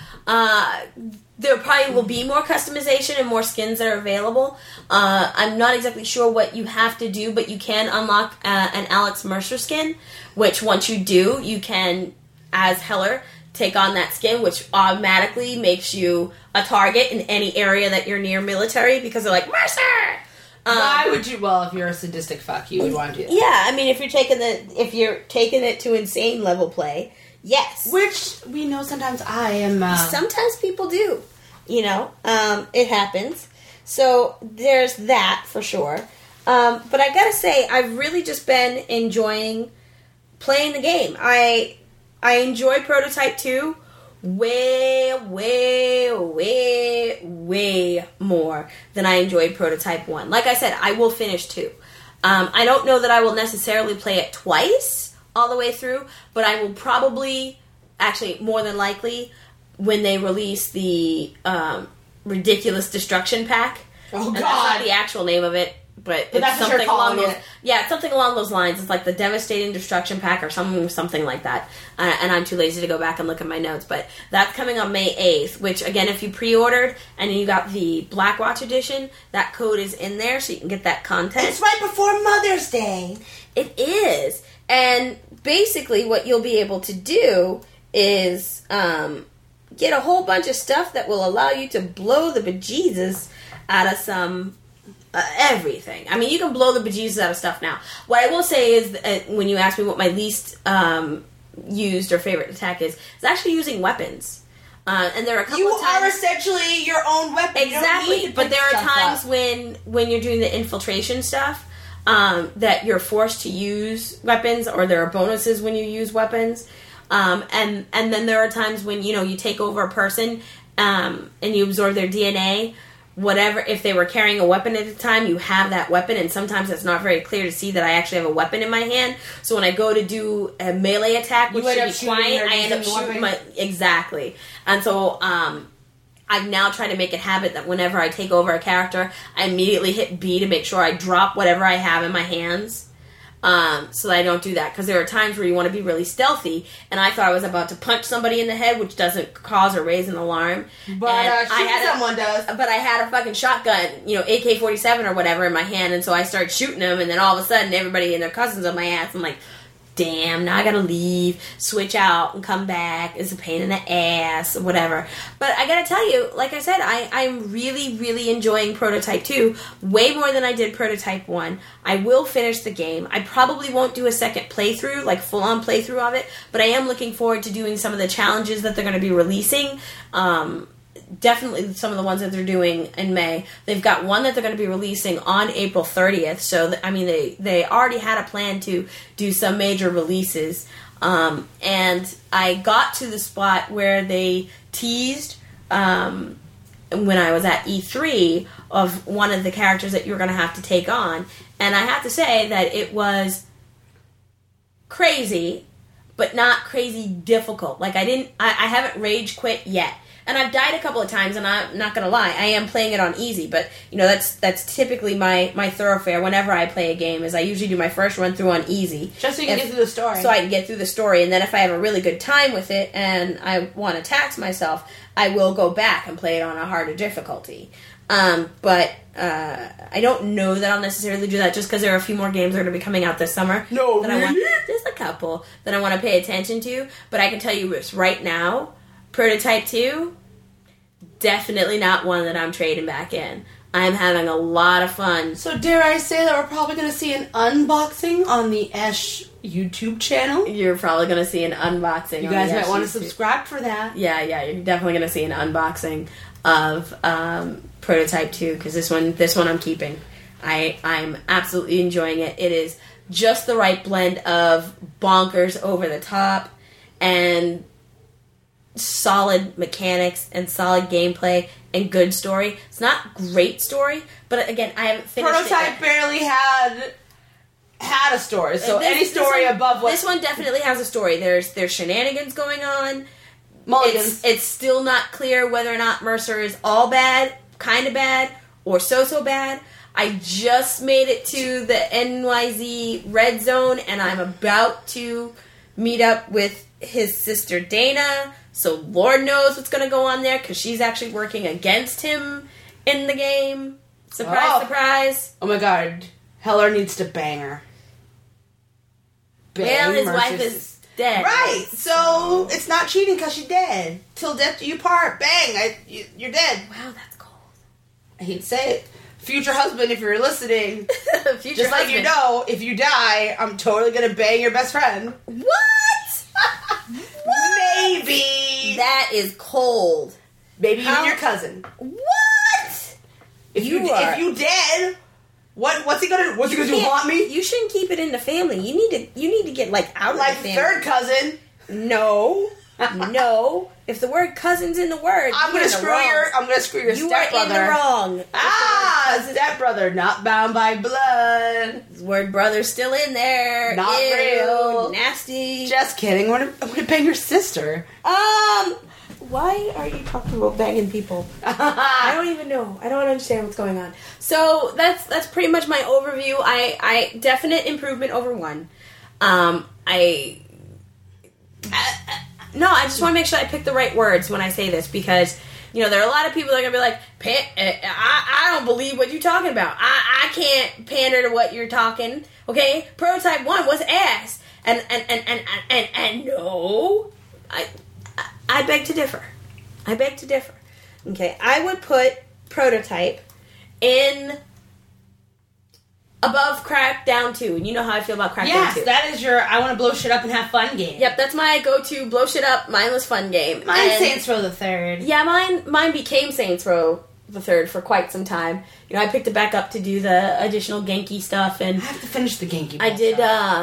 there probably will be more customization and more skins that are available. I'm not exactly sure what you have to do, but you can unlock an Alex Mercer skin, which once you do, you can, as Heller, take on that skin, which automatically makes you a target in any area that you're near military because they're like, Mercer! Why would you? Well, if you're a sadistic fuck, you would want to do that. Yeah, I mean, if you're taking it to insane level play, yes. Which we know sometimes I am. Sometimes people do. It happens. So there's that for sure. But I gotta say, I've really just been enjoying playing the game. I enjoy Prototype 2 way more than I enjoyed Prototype 1. Like I said, I will finish 2. I don't know that I will necessarily play it twice all the way through, but I will probably, actually more than likely, when they release the Ridiculous Destruction Pack. Oh, and God. that's not the actual name of it, but it's that's what something you're along calling those. it. Yeah, it's something along those lines. It's like the Devastating Destruction Pack or something like that. And I'm too lazy to go back and look at my notes, but that's coming on May 8th. Which again, if you pre-ordered and you got the Blackwatch edition, that code is in there, so you can get that content. It's right before Mother's Day. It is, and basically, what you'll be able to do is get a whole bunch of stuff that will allow you to blow the bejesus out of some everything. I mean, you can blow the bejesus out of stuff now. What I will say is, when you ask me what my least used or favorite attack is, it's actually using weapons. And there are a couple You of times... are essentially your own weapon. Exactly, You don't need to but pick there are stuff times up. when you're doing the infiltration stuff that you're forced to use weapons, or there are bonuses when you use weapons. And then there are times when, you take over a person and you absorb their DNA. Whatever, if they were carrying a weapon at the time, you have that weapon, and sometimes it's not very clear to see that I actually have a weapon in my hand. So when I go to do a melee attack, which should be quiet, I end up shooting my... Exactly. And so, I've now tried to make it a habit that whenever I take over a character, I immediately hit B to make sure I drop whatever I have in my hands. So that I don't do that, because there are times where you want to be really stealthy, and I thought I was about to punch somebody in the head, which doesn't cause or raise an alarm. But someone does. But I had a fucking shotgun, AK-47 or whatever in my hand, and so I started shooting them, and then all of a sudden everybody and their cousins on my ass. I'm like, damn, now I gotta leave, switch out, and come back. It's a pain in the ass, or whatever. But I gotta tell you, like I said, I'm really, really enjoying Prototype 2, way more than I did Prototype 1. I will finish the game. I probably won't do a second playthrough, like full-on playthrough of it, but I am looking forward to doing some of the challenges that they're going to be releasing. Definitely some of the ones that they're doing in May. They've got one that they're going to be releasing on April 30th. So, they already had a plan to do some major releases. And I got to the spot where they teased, when I was at E3, of one of the characters that you're going to have to take on. And I have to say that it was crazy, but not crazy difficult. Like, I haven't rage quit yet. And I've died a couple of times, and I'm not going to lie, I am playing it on easy, but, that's typically my thoroughfare whenever I play a game, is I usually do my first run through on easy. Just so you can get through the story. So I can get through the story, and then if I have a really good time with it, and I want to tax myself, I will go back and play it on a harder difficulty. But I don't know that I'll necessarily do that, just because there are a few more games that are going to be coming out this summer. No, that really? There's a couple that I want to pay attention to, but I can tell you this right now, Prototype 2, definitely not one that I'm trading back in. I'm having a lot of fun. So dare I say that we're probably going to see an unboxing on the Esh YouTube channel? You're probably going to see an unboxing. You guys might want to subscribe for that. Yeah, you're definitely going to see an unboxing of Prototype 2, because this one I'm keeping. I'm absolutely enjoying it. It is just the right blend of bonkers over the top and solid mechanics and solid gameplay and good story. It's not great story, but again, I haven't finished Prototype it. barely had a story, so any story above what... This one definitely has a story. There's shenanigans going on. Mulligans. It's still not clear whether or not Mercer is all bad, kind of bad, or so bad. I just made it to the NYZ Red Zone, and I'm about to meet up with his sister Dana, so Lord knows what's going to go on there, because she's actually working against him in the game. Surprise, surprise. Oh my god. Heller needs to bang her. Well, his wife is dead. Right, so it's not cheating because she's dead. Till death do you part. Bang, you're dead. Wow, that's cold. I hate to say it. Future husband, if you're listening, Future just husband. let you know, if you die, I'm totally going to bang your best friend. What? Maybe. That is cold. Maybe How? even your cousin. What? If you dead, what's he gonna do? What's he gonna do? Haunt me? You shouldn't keep it in the family. You need to get out Like of the family. third cousin. No. No. If the word cousin's in the word, I'm gonna screw your You are in stepbrother. the wrong. Stepbrother, not bound by blood. The word brother's still in there. Not Ew, real. Nasty. Just kidding. I'm gonna bang your sister. Why are you talking about banging people? I don't even know. I don't understand what's going on. So that's pretty much my overview. I definite improvement over 1. I just want to make sure I pick the right words when I say this, because there are a lot of people that are gonna be like, I don't believe what you're talking about. I can't pander to what you're talking. Okay, Prototype 1 was ass, and no, I beg to differ. Okay, I would put Prototype in above Crackdown 2, and you know how I feel about Crackdown 2. Yes, that is your I want to blow shit up and have fun game. Yep, that's my go-to blow shit up, mindless fun game. Mine's Saints Row the Third. Yeah, mine became Saints Row the Third for quite some time. I picked it back up to do the additional Genki stuff, and I have to finish the Genki. I did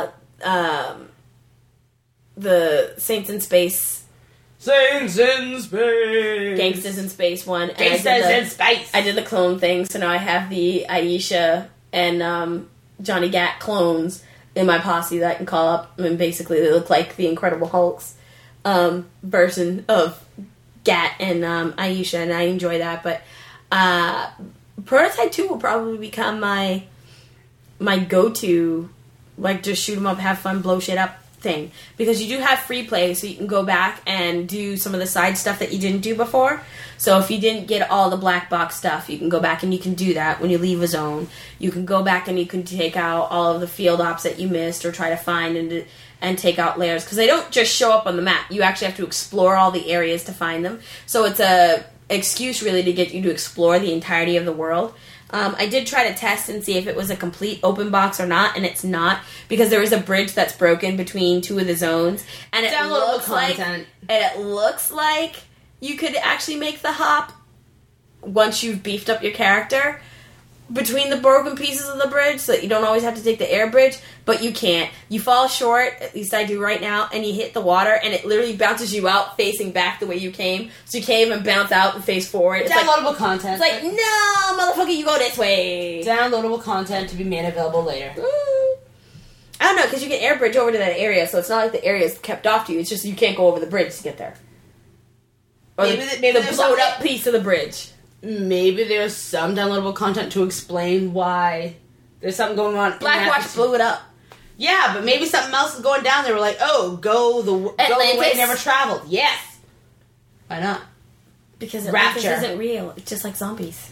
the Saints in Space. Saints in Space. Gangsters in Space one. Gangsters in Space. I did the clone thing, so now I have the Aisha and Johnny Gat clones in my posse that I can call up. I mean, basically, they look like the Incredible Hulk's version of Gat and Aisha, and I enjoy that. But Prototype 2 will probably become my go-to, like, just shoot 'em up, have fun, blow shit up thing, because you do have free play, so you can go back and do some of the side stuff that you didn't do before. So if you didn't get all the black box stuff, you can go back and you can do that when you leave a zone. You can go back and you can take out all of the field ops that you missed, or try to find and take out layers, because they don't just show up on the map. You actually have to explore all the areas to find them. So it's a excuse really to get you to explore the entirety of the world. I did try to test and see if it was a complete open box or not, and it's not, because there is a bridge that's broken between 2 of the zones, and it looks like you could actually make the hop once you've beefed up your character between the broken pieces of the bridge, so that you don't always have to take the air bridge, but you can't. You fall short, at least I do right now, and you hit the water, and it literally bounces you out facing back the way you came. So you can't even bounce out and face forward. It's downloadable content. It's like, no, motherfucker, you go this way. Downloadable content to be made available later. I don't know, because you can air bridge over to that area, so it's not like the area is kept off to you. It's just you can't go over the bridge to get there. Or maybe the blowed up piece of the bridge. Maybe there's some downloadable content to explain why there's something going on. Blackwatch blew it up. Yeah, but maybe something else is going down. They were like, "Oh, go the way never traveled." Yes. Why not? Because Atlantis isn't real. It's just like zombies.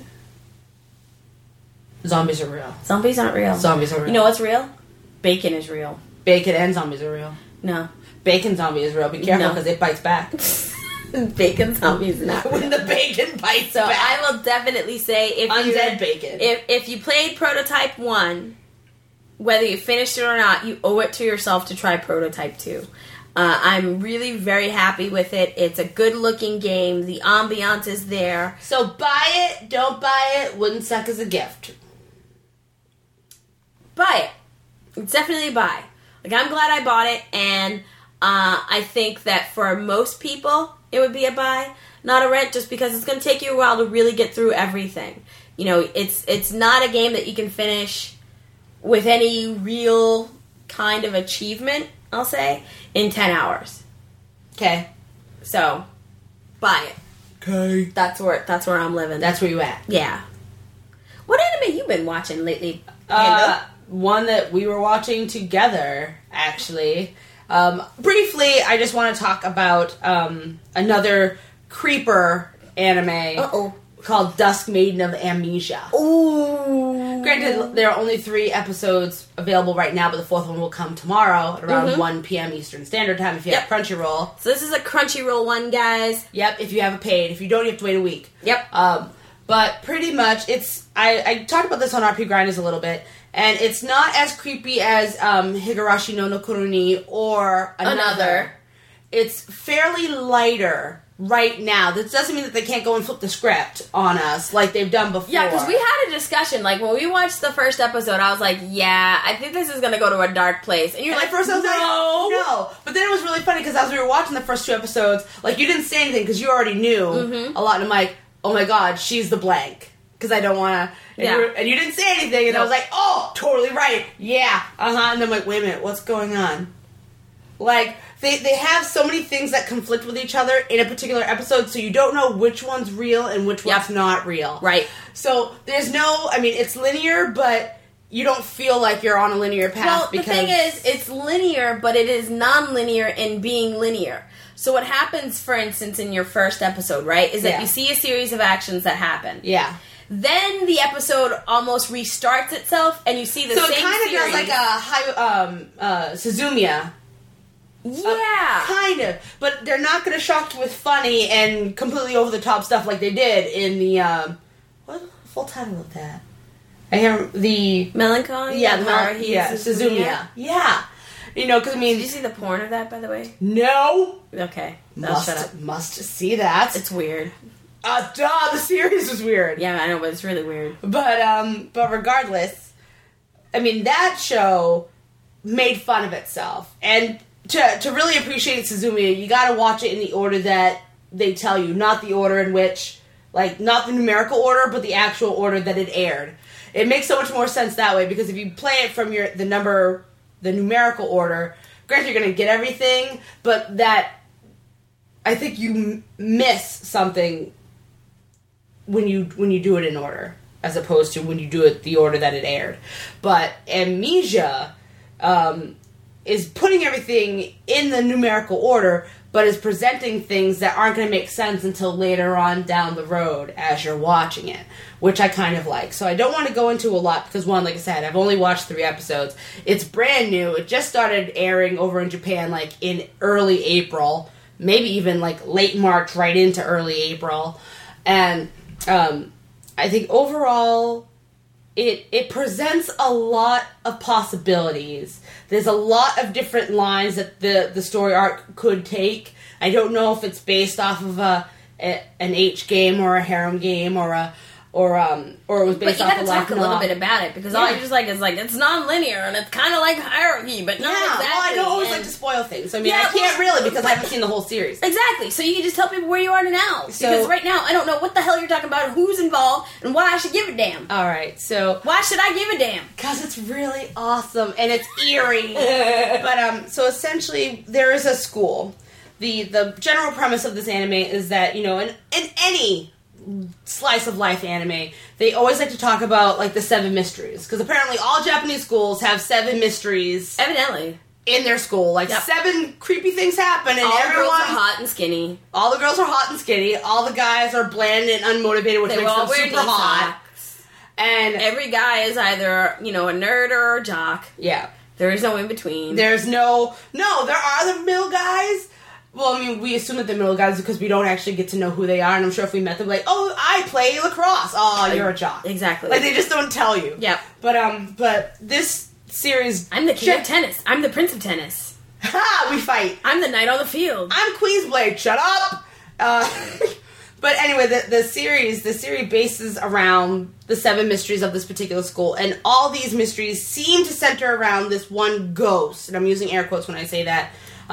Zombies are real. Zombies aren't real. Zombies are real. You know what's real? Bacon is real. Bacon and zombies are real. No. Bacon zombie is real. Be careful, because it bites back. Bacon zombie is not real. When the bacon bites so back. I will definitely say, if undead bacon. If you played Prototype 1, whether you finished it or not, you owe it to yourself to try Prototype 2. I'm really very happy with it. It's a good-looking game. The ambiance is there. So buy it, don't buy it, wouldn't suck as a gift. Buy it. It's definitely a buy. Like, I'm glad I bought it, and I think that for most people, it would be a buy, not a rent, just because it's going to take you a while to really get through everything. It's not a game that you can finish with any real kind of achievement, I'll say, in 10 hours. Okay. So, buy it. Okay. That's where I'm living. That's where you at. Yeah. What anime you been watching lately? One that we were watching together, actually. Briefly, I just want to talk about another creeper anime called Dusk Maiden of Amnesia. Ooh. Granted, there are only 3 episodes available right now, but the 4th one will come tomorrow at around 1 p.m. Eastern Standard Time if you have Crunchyroll. So this is a Crunchyroll one, guys. Yep, if you have it paid. If you don't, you have to wait a week. Yep. But pretty much, it's... I talked about this on RP Grinders a little bit, and it's not as creepy as Higurashi no Kuroni or another. It's fairly lighter right now. This doesn't mean that they can't go and flip the script on us like they've done before. Yeah, because we had a discussion. Like, when we watched the first episode, I was like, yeah, I think this is going to go to a dark place. And you're like, first I was no. But then it was really funny, because as we were watching the first 2 episodes, like, you didn't say anything because you already knew a lot. And I'm like, oh my god, she's the blank. Because I don't want to... And you didn't say anything, and I was like, oh, totally right. Yeah. And I'm like, wait a minute, what's going on? Like, they have so many things that conflict with each other in a particular episode, so you don't know which one's real and which one's not real. Right. So, there's no... I mean, it's linear, but you don't feel like you're on a linear path. Well, because the thing is, it's linear, but it is non-linear in being linear. So what happens, for instance, in your first episode, right, is that you see a series of actions that happen. Yeah. Then the episode almost restarts itself, and you see the same series. So it kind of does like a Suzumiya. Yeah. Kind of. But they're not going to shock you with funny and completely over-the-top stuff like they did in the, what's the full title of that? I hear the... Melancholy? Yeah, Suzumiya. Yeah. You know, because I mean... Did you see the porn of that, by the way? No. Okay. Shut up. Must see that. It's weird. The series was weird. Yeah, I know, but it's really weird. But regardless, I mean, that show made fun of itself. And to really appreciate Suzumiya, you gotta watch it in the order that they tell you, not the order in which, like, not the numerical order, but the actual order that it aired. It makes so much more sense that way, because if you play it from the numerical order, granted you're gonna get everything, but that, I think you miss something when you do it in order, as opposed to when you do it the order that it aired. But Amnesia is putting everything in the numerical order, but is presenting things that aren't going to make sense until later on down the road as you're watching it, which I kind of like. So I don't want to go into a lot because, one, like I said, I've only watched 3 episodes. It's brand new. It just started airing over in Japan like in early April, maybe even like late March right into early April. And I think overall it presents a lot of possibilities. There's a lot of different lines that the story arc could take. I don't know if it's based off of an H game or a harem game or it was based off of life novel. But you gotta talk a little bit about it, because all you're just like is like, it's non-linear and it's kind of like hierarchy, but not exactly. Well, I don't always like to spoil things. I mean, I can't really, because I haven't seen the whole series. Exactly. So you can just tell people where you are now. Because right now, I don't know what the hell you're talking about, who's involved, and why I should give a damn. All right, so why should I give a damn? Because it's really awesome and it's eerie. But so essentially, there is a school. The general premise of this anime is that, you know, in any slice of life anime, they always like to talk about like the 7 mysteries, because apparently all Japanese schools have 7 mysteries evidently in their school, like 7 creepy things happen, and all everyone, the girls are hot and skinny, all the girls are hot and skinny, all the guys are bland and unmotivated, which makes them super hot, and every guy is either, you know, a nerd or a jock. There is no in between. There are the middle guys. Well, I mean, we assume that they're middle guys because we don't actually get to know who they are, and I'm sure if we met them, like, oh, I play lacrosse. Oh, you're a jock. Exactly. Like, they just don't tell you. Yeah. But this series... I'm the king of tennis. I'm the prince of tennis. Ha! We fight. I'm the knight on the field. I'm Queensblade. Shut up! But anyway, the series bases around the 7 mysteries of this particular school, and all these mysteries seem to center around this one ghost, and I'm using air quotes when I say that,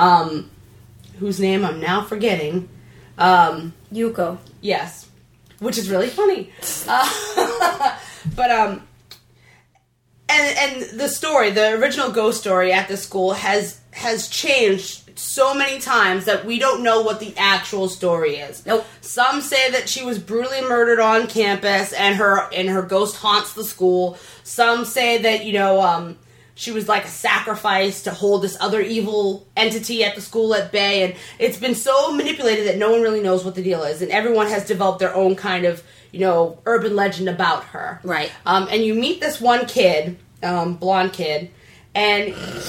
whose name I'm now forgetting. Yuko. Yes. Which is really funny. And the story, the original ghost story at the school has changed so many times that we don't know what the actual story is. Nope. Some say that she was brutally murdered on campus and her ghost haunts the school. Some say that, you know, she was like a sacrifice to hold this other evil entity at the school at bay, and it's been so manipulated that no one really knows what the deal is, and everyone has developed their own kind of, you know, urban legend about her. Right. And you meet this one kid, blonde kid, and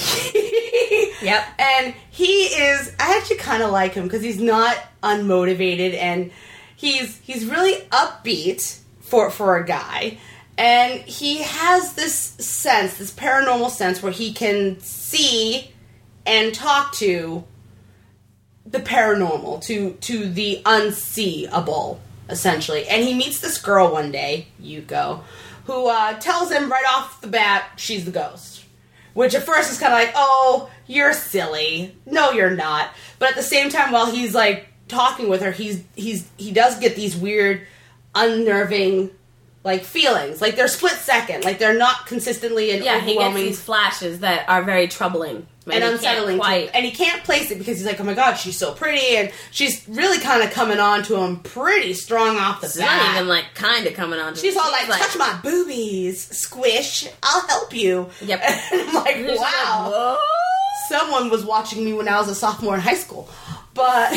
and he is, I actually kind of like him because he's not unmotivated, and he's really upbeat for a guy. And he has this sense, this paranormal sense, where he can see and talk to the paranormal, to the unseeable, essentially. And he meets this girl one day, Yuko, who tells him right off the bat she's the ghost. Which at first is kind of like, oh, you're silly. No, you're not. But at the same time, while he's like talking with her, he does get these weird, unnerving, like feelings, like they're split second, like they're not consistently and he gets overwhelming these flashes that are very troubling and unsettling to him. And he can't place it because he's like, oh my god, she's so pretty, and she's really kind of coming on to him pretty strong off the bat. She's not even like kind of coming on to him. She's all like, touch my boobies, squish, I'll help you. Yep. And I'm like, wow, someone was watching me when I was a sophomore in high school. But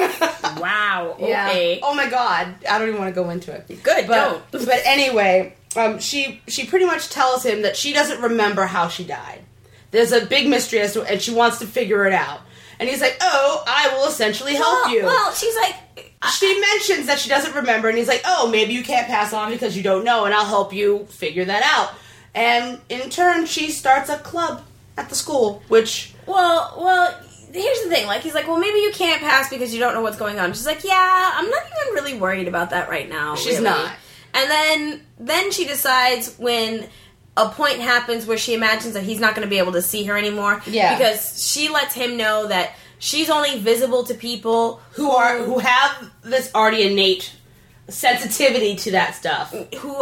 wow, okay. Yeah. Oh my god, I don't even want to go into it. Good, but, don't. But anyway, she pretty much tells him that she doesn't remember how she died. There's a big mystery as to, and she wants to figure it out. And he's like, oh, I will essentially help you. Well, she's like... She mentions that she doesn't remember, and he's like, oh, maybe you can't pass on because you don't know, and I'll help you figure that out. And in turn, she starts a club at the school, which... Well, here's the thing. Like, he's like, well, maybe you can't pass because you don't know what's going on. She's like, yeah, I'm not even really worried about that right now. She's really. not. And then she decides when a point happens where she imagines that he's not going to be able to see her anymore. Yeah. Because she lets him know that she's only visible to people who have this already innate sensitivity to that stuff. Who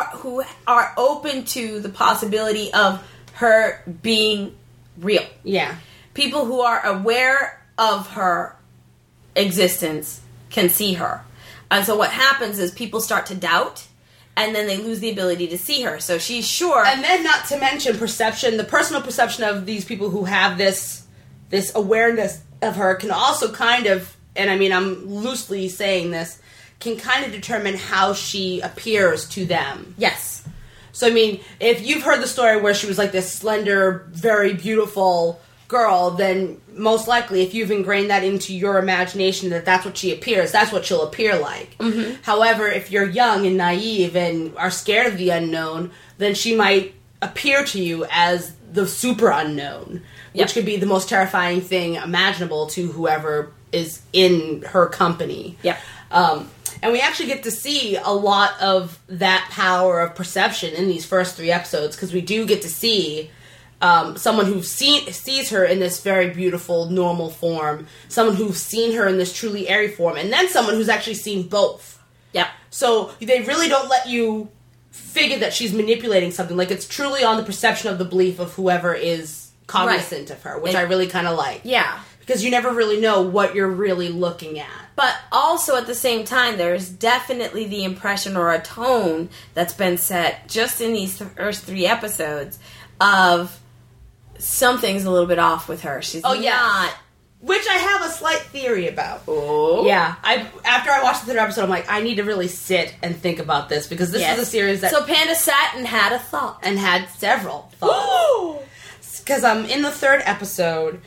are open to the possibility of her being real. Yeah. People who are aware of her existence can see her. And so what happens is people start to doubt, and then they lose the ability to see her. So she's sure. And then not to mention perception, the personal perception of these people who have this awareness of her can also kind of, and I mean I'm loosely saying this, can kind of determine how she appears to them. Yes. So I mean, if you've heard the story where she was like this slender, very beautiful girl, then most likely if you've ingrained that into your imagination that that's what she appears, that's what she'll appear like. Mm-hmm. However, if you're young and naive and are scared of the unknown, then she might appear to you as the super unknown, which could be the most terrifying thing imaginable to whoever is in her company. Yeah. And we actually get to see a lot of that power of perception in these first 3 episodes, because we do get to see someone who sees her in this very beautiful, normal form, someone who's seen her in this truly airy form, and then someone who's actually seen both. Yep. So they really don't let you figure that she's manipulating something. Like, it's truly on the perception of the belief of whoever is cognizant of her, which I really kind of like. Yeah. Because you never really know what you're really looking at. But also at the same time, there's definitely the impression or a tone that's been set just in these first 3 episodes of something's a little bit off with her. She's not... Which I have a slight theory about. Oh. Yeah. After I watched the 3rd episode, I'm like, I need to really sit and think about this, because this is a series that... So Panda sat and had a thought. And had several thoughts. Because in the 3rd episode,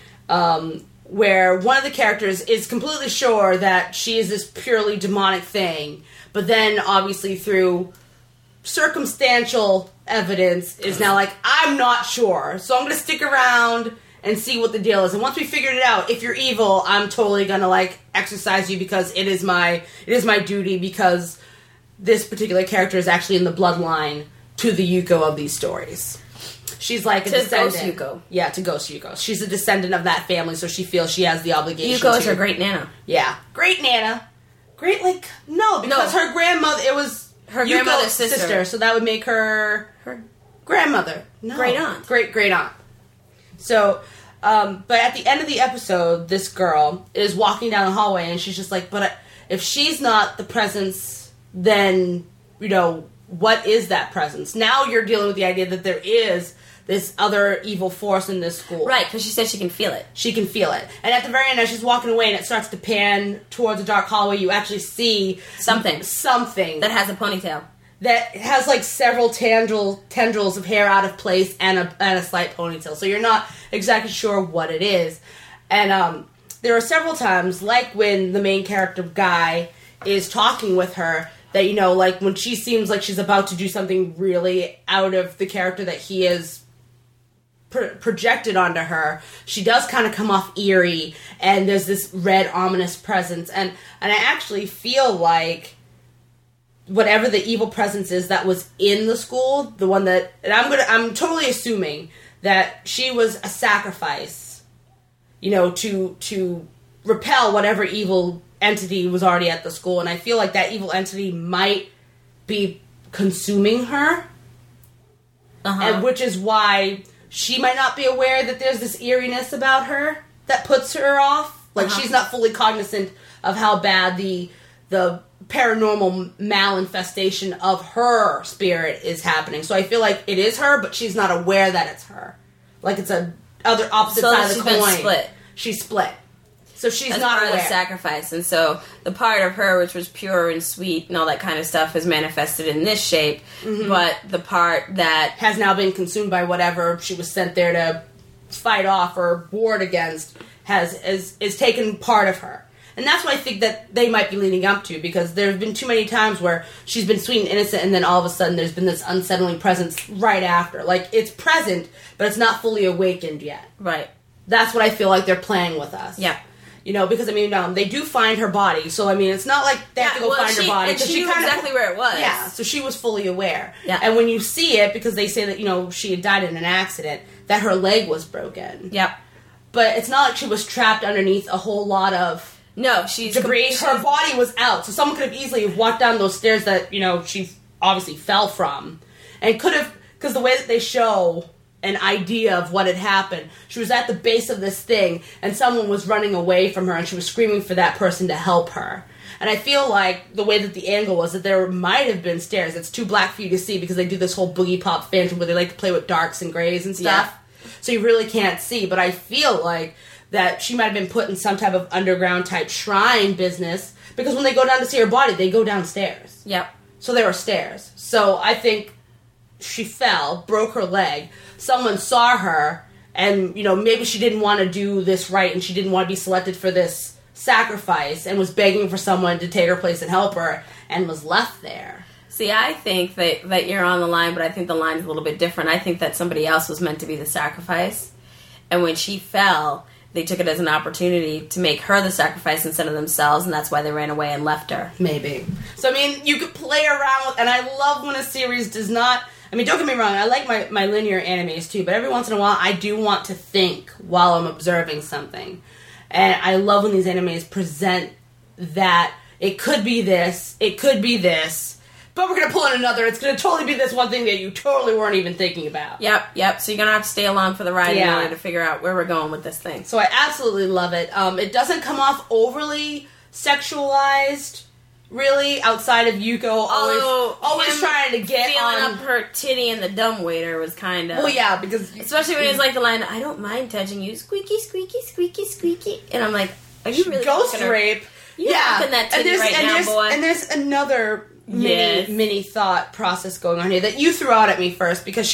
where one of the characters is completely sure that she is this purely demonic thing, but then obviously through circumstantial evidence is now like, I'm not sure, so I'm going to stick around and see what the deal is. And once we figured it out, if you're evil, I'm totally going to like exercise you, because it is my duty, because this particular character is actually in the bloodline to the Yuko of these stories. She's like a descendant. Ghost Yuko. Yeah, to Ghost Yuko. She's a descendant of that family, so she feels she has the obligation Yuko is her great nana. Yeah. Great nana. Great, like, no, because her grandmother, it was her Yuko's grandmother's sister. So that would make her grandmother. No. Great aunt. Great aunt. So, but at the end of the episode, this girl is walking down the hallway, and she's just like, but if she's not the presence, then, you know, what is that presence? Now you're dealing with the idea that there is this other evil force in this school. Right, because she said she can feel it. She can feel it. And at the very end, as she's walking away and it starts to pan towards a dark hallway, you actually see... Something. That has a ponytail. That has, like, several tendrils of hair out of place and a slight ponytail. So you're not exactly sure what it is. And there are several times, like when the main character, Guy, is talking with her, that, you know, like, when she seems like she's about to do something really out of the character that he is projected onto her, she does kind of come off eerie, and there's this red, ominous presence, and I actually feel like whatever the evil presence is that was in the school, the one that, and I'm totally assuming that she was a sacrifice, you know, to repel whatever evil entity was already at the school, and I feel like that evil entity might be consuming her. And which is why she might not be aware that there's this eeriness about her that puts her off. Like, she's not fully cognizant of how bad the paranormal malinfestation of her spirit is happening. So I feel like it is her, but she's not aware that it's her. Like, it's a other opposite side of the coin. Been split. She's split. So she's That's not part aware. of the sacrifice. And so the part of her which was pure and sweet and all that kind of stuff is manifested in this shape. But the part that has now been consumed by whatever she was sent there to fight off or ward against is taken part of her. And that's what I think that they might be leading up to, because there have been too many times where she's been sweet and innocent, and then all of a sudden there's been this unsettling presence right after. Like, it's present, but it's not fully awakened yet. Right. That's what I feel like they're playing with us. Yeah. You know, because, I mean, they do find her body, so, I mean, it's not like they have to go find her body. And she knew exactly where it was. Yeah, so she was fully aware. Yeah. And when you see it, because they say that, you know, she had died in an accident, that her leg was broken. Yep. But it's not like she was trapped underneath a whole lot of she's debris. Her body was out, so someone could have easily walked down those stairs that, you know, she obviously fell from. And could have, because the way that they show an idea of what had happened, she was at the base of this thing, and someone was running away from her, and she was screaming for that person to help her. And I feel like the way that the angle was, that there might have been stairs. It's too black for you to see, because they do this whole boogie pop phantom where they like to play with darks and grays and stuff. Yeah. So you really can't see, but I feel like that she might have been put in some type of underground type shrine business, because when they go down to see her body, they go downstairs. Yep. So there were stairs. So I think she fell, broke her leg, someone saw her, and, you know, maybe she didn't want to do this right, and she didn't want to be selected for this sacrifice, and was begging for someone to take her place and help her, and was left there. See, I think that you're on the line, but I think the line's a little bit different. I think that somebody else was meant to be the sacrifice, and when she fell, they took it as an opportunity to make her the sacrifice instead of themselves, and that's why they ran away and left her. Maybe. So, I mean, you could play around with, and I love when a series does not, I mean, don't get me wrong, I like my linear animes too, but every once in a while I do want to think while I'm observing something. And I love when these animes present that it could be this, but we're going to pull in another, it's going to totally be this one thing that you totally weren't even thinking about. Yep, so you're going to have to stay along for the ride in order to figure out where we're going with this thing. So I absolutely love it. It doesn't come off overly sexualized, really, outside of Yuko always trying to get feeling on up her titty in the dumbwaiter was kind of... Well, yeah, because... Especially when it's like the line, I don't mind touching you, squeaky, squeaky, squeaky, squeaky. And I'm like, are you really... Ghost rape. You're fucking that titty now, boy. And there's another mini thought process going on here that you threw out at me first, because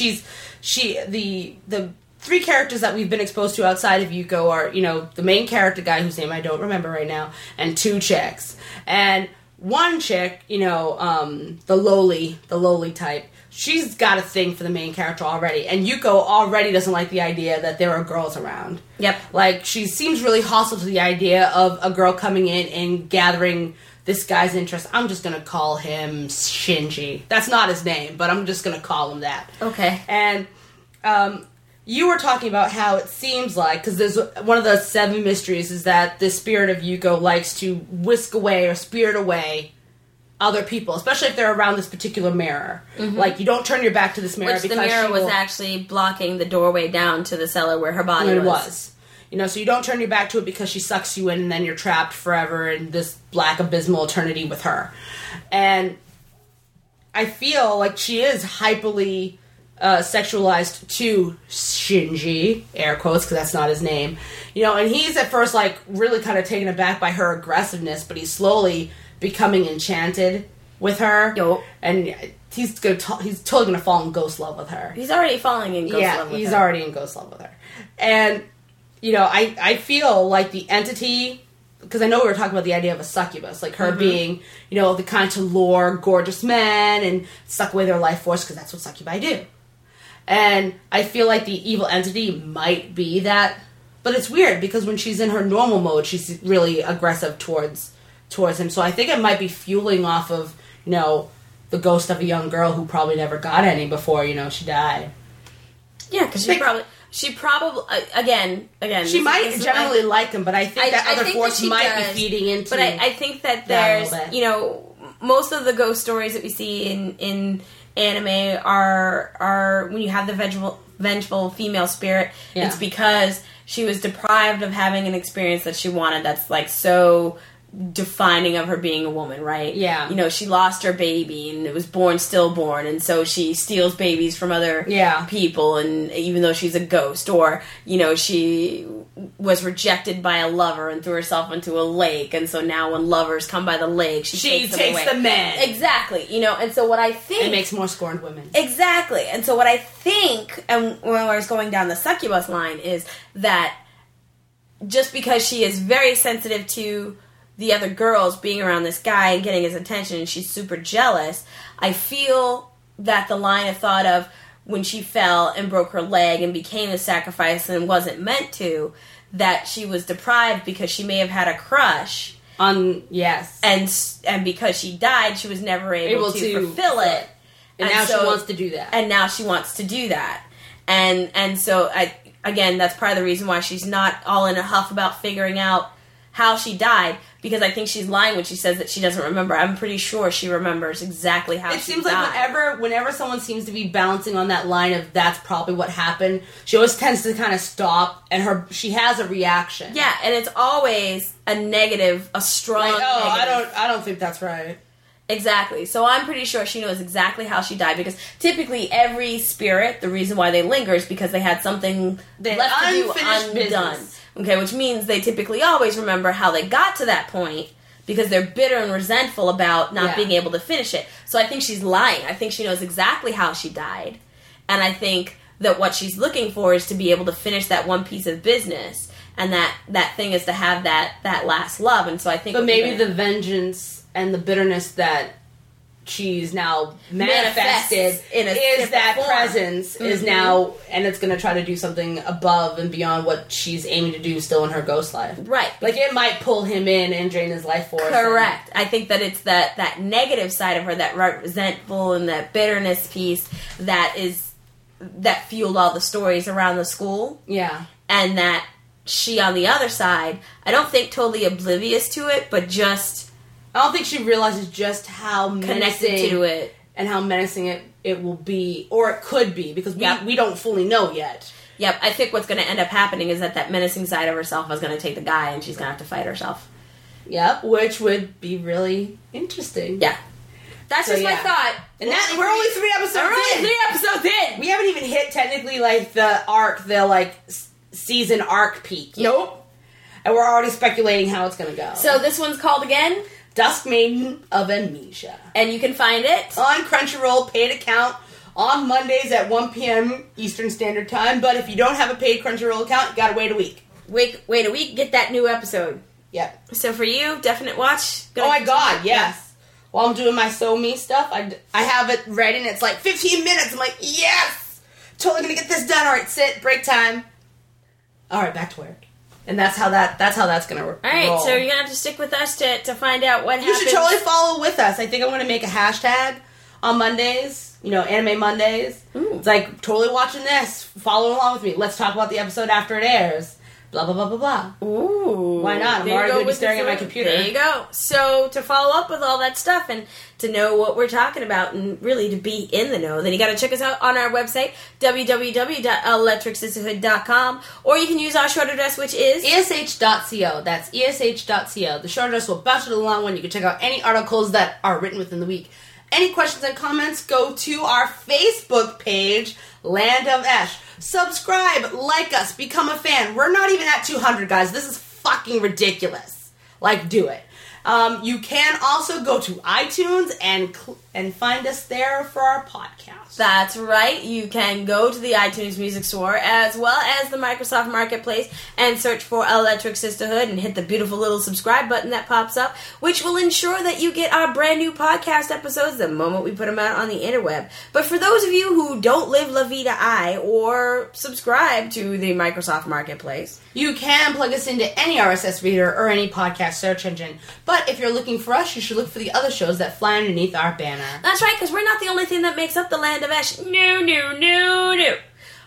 the three characters that we've been exposed to outside of Yuko are, you know, the main character guy, whose name I don't remember right now, and two chicks. And one chick, you know, the lowly type, she's got a thing for the main character already, and Yuko already doesn't like the idea that there are girls around. Yep. Like, she seems really hostile to the idea of a girl coming in and gathering this guy's interest. I'm just gonna call him Shinji. That's not his name, but I'm just gonna call him that. Okay. And, you were talking about how it seems like, because there's one of the 7 mysteries is that the spirit of Yuko likes to whisk away or spirit away other people, especially if they're around this particular mirror. Mm-hmm. Like, you don't turn your back to this mirror, which because the mirror was actually blocking the doorway down to the cellar where her body was. You know, so you don't turn your back to it because she sucks you in, and then you're trapped forever in this black abysmal eternity with her. And I feel like she is hyperly sexualized to Shinji, air quotes, because that's not his name. You know, and he's at first, like, really kind of taken aback by her aggressiveness, but he's slowly becoming enchanted with her. Yo. And he's totally gonna fall in ghost love with her. He's already falling in ghost love with her. Yeah, he's already in ghost love with her. And, you know, I feel like the entity, because I know we were talking about the idea of a succubus, like her being, you know, the kind to lure gorgeous men and suck away their life force, because that's what succubi do. And I feel like the evil entity might be that, but it's weird, because when she's in her normal mode, she's really aggressive towards him. So I think it might be fueling off of, you know, the ghost of a young girl who probably never got any before, you know, she died. Yeah, because she probably again. She might like him, but I think that other force might be feeding into. But I think that there's, you know, most of the ghost stories that we see in anime are when you have the vengeful female spirit, it's because she was deprived of having an experience that she wanted that's like so defining of her being a woman, right? Yeah. You know, she lost her baby and it was born stillborn, and so she steals babies from other people, and even though she's a ghost, or, you know, she was rejected by a lover and threw herself into a lake, and so now when lovers come by the lake, she takes the men. Exactly. You know, and so what I think... It makes more scorned women. Exactly. And so what I think, and when I was going down the succubus line, is that just because she is very sensitive to the other girls being around this guy and getting his attention, and she's super jealous, I feel that the line of thought of when she fell and broke her leg and became a sacrifice and wasn't meant to, that she was deprived because she may have had a crush on, and because she died, she was never able to fulfill it. And now she wants to do that. And now she wants to do that. And so, again, that's part of the reason why she's not all in a huff about figuring out how she died, because I think she's lying when she says that she doesn't remember. I'm pretty sure she remembers exactly how she died. It seems like whenever someone seems to be balancing on that line of that's probably what happened, she always tends to kind of stop, and she has a reaction. Yeah, and it's always a negative, a strong negative. I don't think that's right. Exactly. So I'm pretty sure she knows exactly how she died, because typically every spirit, the reason why they linger is because they had something left to do undone. Business. Okay, which means they typically always remember how they got to that point, because they're bitter and resentful about not being able to finish it. So I think she's lying. I think she knows exactly how she died. And I think that what she's looking for is to be able to finish that one piece of business. And that thing is to have that last love. And so I think... But maybe the vengeance and the bitterness that she's now manifested is that form. Presence is now, and it's going to try to do something above and beyond what she's aiming to do still in her ghost life. Right. Like, it might pull him in and drain his life force. Correct. I think that it's that negative side of her, that resentful and that bitterness piece that fueled all the stories around the school. Yeah. And that she, on the other side, I don't think totally oblivious to it, but just... I don't think she realizes just how connected to it and how menacing it will be, or it could be, because we don't fully know yet. Yep, I think what's going to end up happening is that menacing side of herself is going to take the guy, and she's going to have to fight herself. Yep, which would be really interesting. Yeah. That's just my thought. And we're only 3 episodes in. We haven't even hit, technically, like, the season arc peak yet. Nope. And we're already speculating how it's going to go. So this one's called again? Dusk Maiden of Amnesia. And you can find it on Crunchyroll, paid account, on Mondays at 1 p.m. Eastern Standard Time. But if you don't have a paid Crunchyroll account, you gotta wait a week. Wait a week, get that new episode. Yep. So for you, definite watch. Oh my god, yes. While I'm doing my So Me stuff, I have it ready, and it's like 15 minutes. I'm like, yes! Totally gonna get this done. Alright, sit, break time. Alright, back to work. And that's how that's gonna roll. Alright, so you're gonna have to stick with us to find out what happens. You should totally follow with us. I think I'm gonna make a hashtag on Mondays, Anime Mondays. Ooh. It's like, totally watching this, follow along with me. Let's talk about the episode after it airs. Blah, blah, blah, blah, blah. Ooh. Why not? I'm already going to be staring at my computer. There you go. So, to follow up with all that stuff and to know what we're talking about and really to be in the know, then you got to check us out on our website, www.electricsisterhood.com, or you can use our short address, which is ESH.co. That's ESH.co. The short address will bounce to the long one. You can check out any articles that are written within the week. Any questions and comments, go to our Facebook page, Land of Esh. Subscribe, like us, become a fan. We're not even at 200, guys. This is fucking ridiculous. Like, do it. You can also go to iTunes and find us there for our podcast. That's right. You can go to the iTunes Music Store as well as the Microsoft Marketplace and search for Electric Sisterhood and hit the beautiful little subscribe button that pops up, which will ensure that you get our brand new podcast episodes the moment we put them out on the interweb. But for those of you who don't live La Vida I or subscribe to the Microsoft Marketplace, you can plug us into any RSS reader or any podcast search engine. But if you're looking for us, you should look for the other shows that fly underneath our banner. That's right, because we're not the only thing that makes up the Land of Esh. No.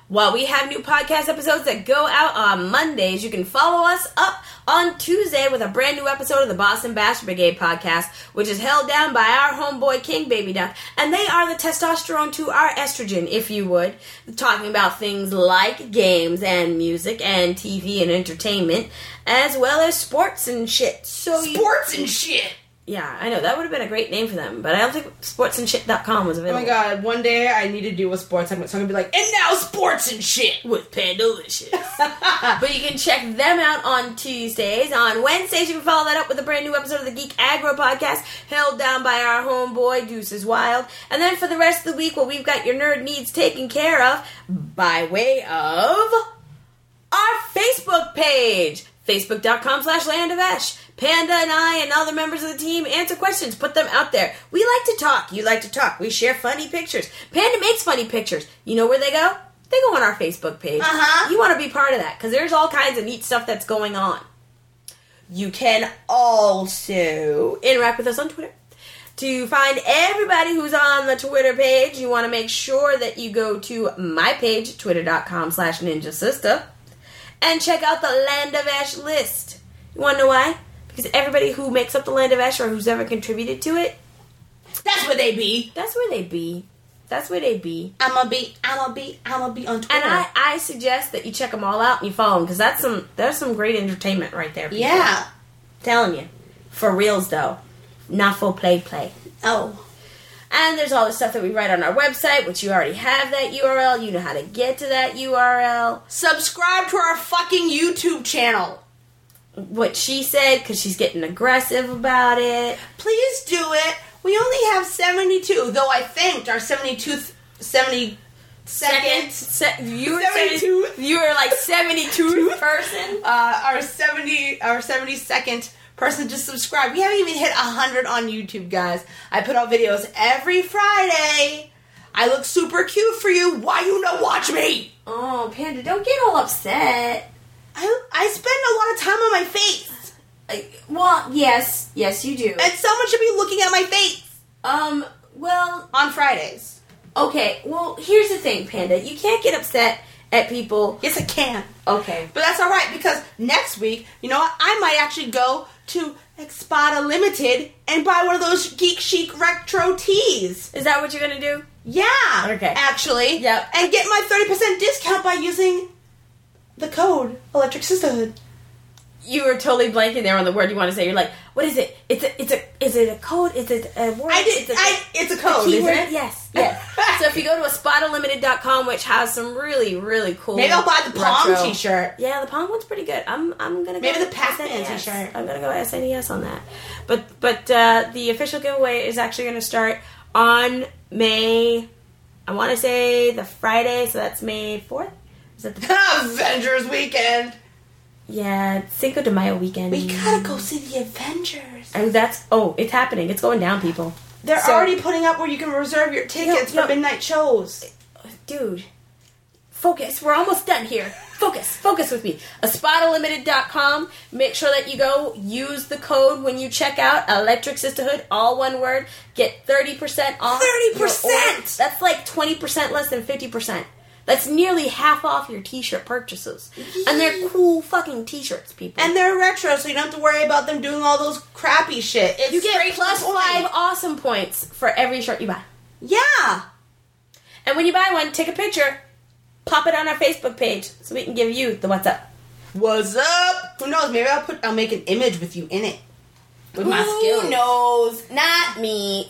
While we have new podcast episodes that go out on Mondays, you can follow us up on Tuesday with a brand new episode of the Boston Bastard Brigade podcast, which is held down by our homeboy King Baby Duck. And they are the testosterone to our estrogen, if you would. Talking about things like games and music and TV and entertainment, as well as sports and shit. Sports and shit! Yeah, I know. That would have been a great name for them, but I don't think sportsandshit.com was available. Oh my god, one day I need to do a sports segment, so I'm gonna be like, and now sports and shit with Pandalicious. But you can check them out on Tuesdays. On Wednesdays, you can follow that up with a brand new episode of the Geek Aggro podcast, held down by our homeboy, Deuces Wild. And then for the rest of the week, well, we've got your nerd needs taken care of by way of our Facebook page, facebook.com/landovesh. Panda and I and other members of the team answer questions, put them out there. We like to talk. You like to talk. We share funny pictures. Panda makes funny pictures. You know where they go? They go on our Facebook page. You want to be part of that because there's all kinds of neat stuff that's going on. You can also interact with us on Twitter. To find everybody who's on the Twitter page, you want to make sure that you go to my page, twitter.com/ninjasister, and check out the Land of Ash list. You want to know why? Because everybody who makes up the Land of Ash or who's ever contributed to it, that's where they be. That's where they be. That's where they be. I'ma be on Twitter. And I suggest that you check them all out and you follow them because there's some great entertainment right there. People. Yeah. Telling you. For reals, though. Not for play. Oh. And there's all the stuff that we write on our website, which you already have that URL. You know how to get to that URL. Subscribe to our fucking YouTube channel. What she said, because she's getting aggressive about it. Please do it. We only have 72, though I thanked our 72nd. You were like 72th person. Our 72nd person to subscribe. We haven't even hit 100 on YouTube, guys. I put out videos every Friday. I look super cute for you. Why you not watch me? Oh, Panda, don't get all upset. I spend a lot of time on my face. Well, yes, you do. And someone should be looking at my face. Well, on Fridays. Okay, well, here's the thing, Panda. You can't get upset at people. Yes, I can. Okay. But that's alright, because next week, you know what? I might actually go to Espada Limited and buy one of those Geek Chic retro tees. Is that what you're going to do? Yeah. Okay. Actually. Yep. And get my 30% discount by using the code Electric Sisterhood. You were totally blanking there on the word you want to say. You're like, what is it? Is it a code? Is it a word? It's a code, isn't it? Yes. So if you go to espadalimited.com, which has some really, really cool. Maybe I'll buy the Pong t-shirt. Yeah, the Pong one's pretty good. I'm gonna maybe go the Pac-Man t-shirt. I'm gonna go SNES on that. But the official giveaway is actually gonna start on May. I want to say the Friday, so that's May 4th. Is that the Avengers weekend? Yeah, Cinco de Mayo weekend. We gotta go see the Avengers. And it's happening. It's going down, people. They're already putting up where you can reserve your tickets for midnight shows. Dude, focus. We're almost done here. Focus with me. espadalimited.com. Make sure that you go use the code when you check out. Electric Sisterhood, all one word. Get 30% off. 30%! That's like 20% less than 50%. That's nearly half off your t-shirt purchases. And they're cool fucking t-shirts, people. And they're retro, so you don't have to worry about them doing all those crappy shit. You get plus 5 awesome points for every shirt you buy. Yeah! And when you buy one, take a picture, pop it on our Facebook page, so we can give you the what's up. What's up? Who knows? Maybe I'll make an image with you in it. With my skills. Who knows? Not me.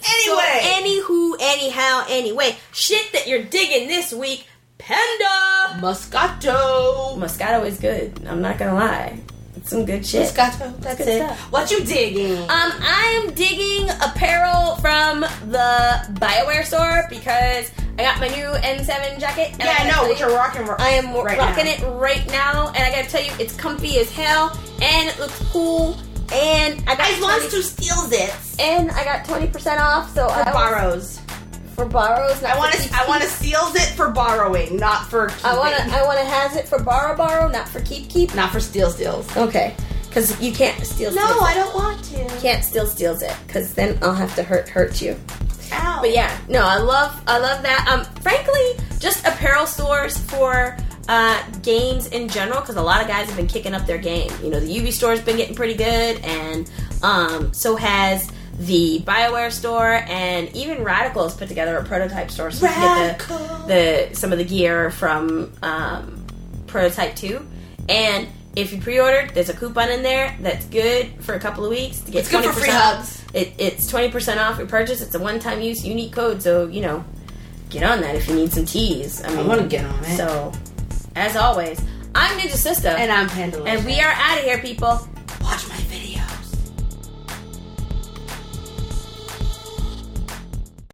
Anyway. Shit that you're digging this week. Panda! Moscato is good. I'm not gonna lie. It's some good shit. Moscato, that's it. Stuff. What you digging? I am digging apparel from the BioWare store because I got my new N7 jacket. And I know what you're rocking. I am rocking it right now, and I gotta tell you, it's comfy as hell, and it looks cool. And I steal this. And I got 20% off. So borrows. For borrows, I want to steals it for borrowing, not for keeping. I want to has it for borrow, not for keep. Not for steals. Okay, because you can't steal. No, I don't want to. You can't steals it, because then I'll have to hurt you. Ow. But yeah, no, I love that. Frankly, just apparel stores for games in general, because a lot of guys have been kicking up their game. You know, the UB store's been getting pretty good, and so has the BioWare store, and even Radical has put together a prototype store so you can get some of the gear from Prototype 2. And if you pre-ordered, there's a coupon in there that's good for a couple of weeks to get it's 20% good for free hugs. It's 20% off your purchase. It's a one-time use, unique code, so, you know, get on that if you need some teas. I want to get on it. So, as always, I'm Ninja Sister. And I'm Pandora. And we are out of here, people.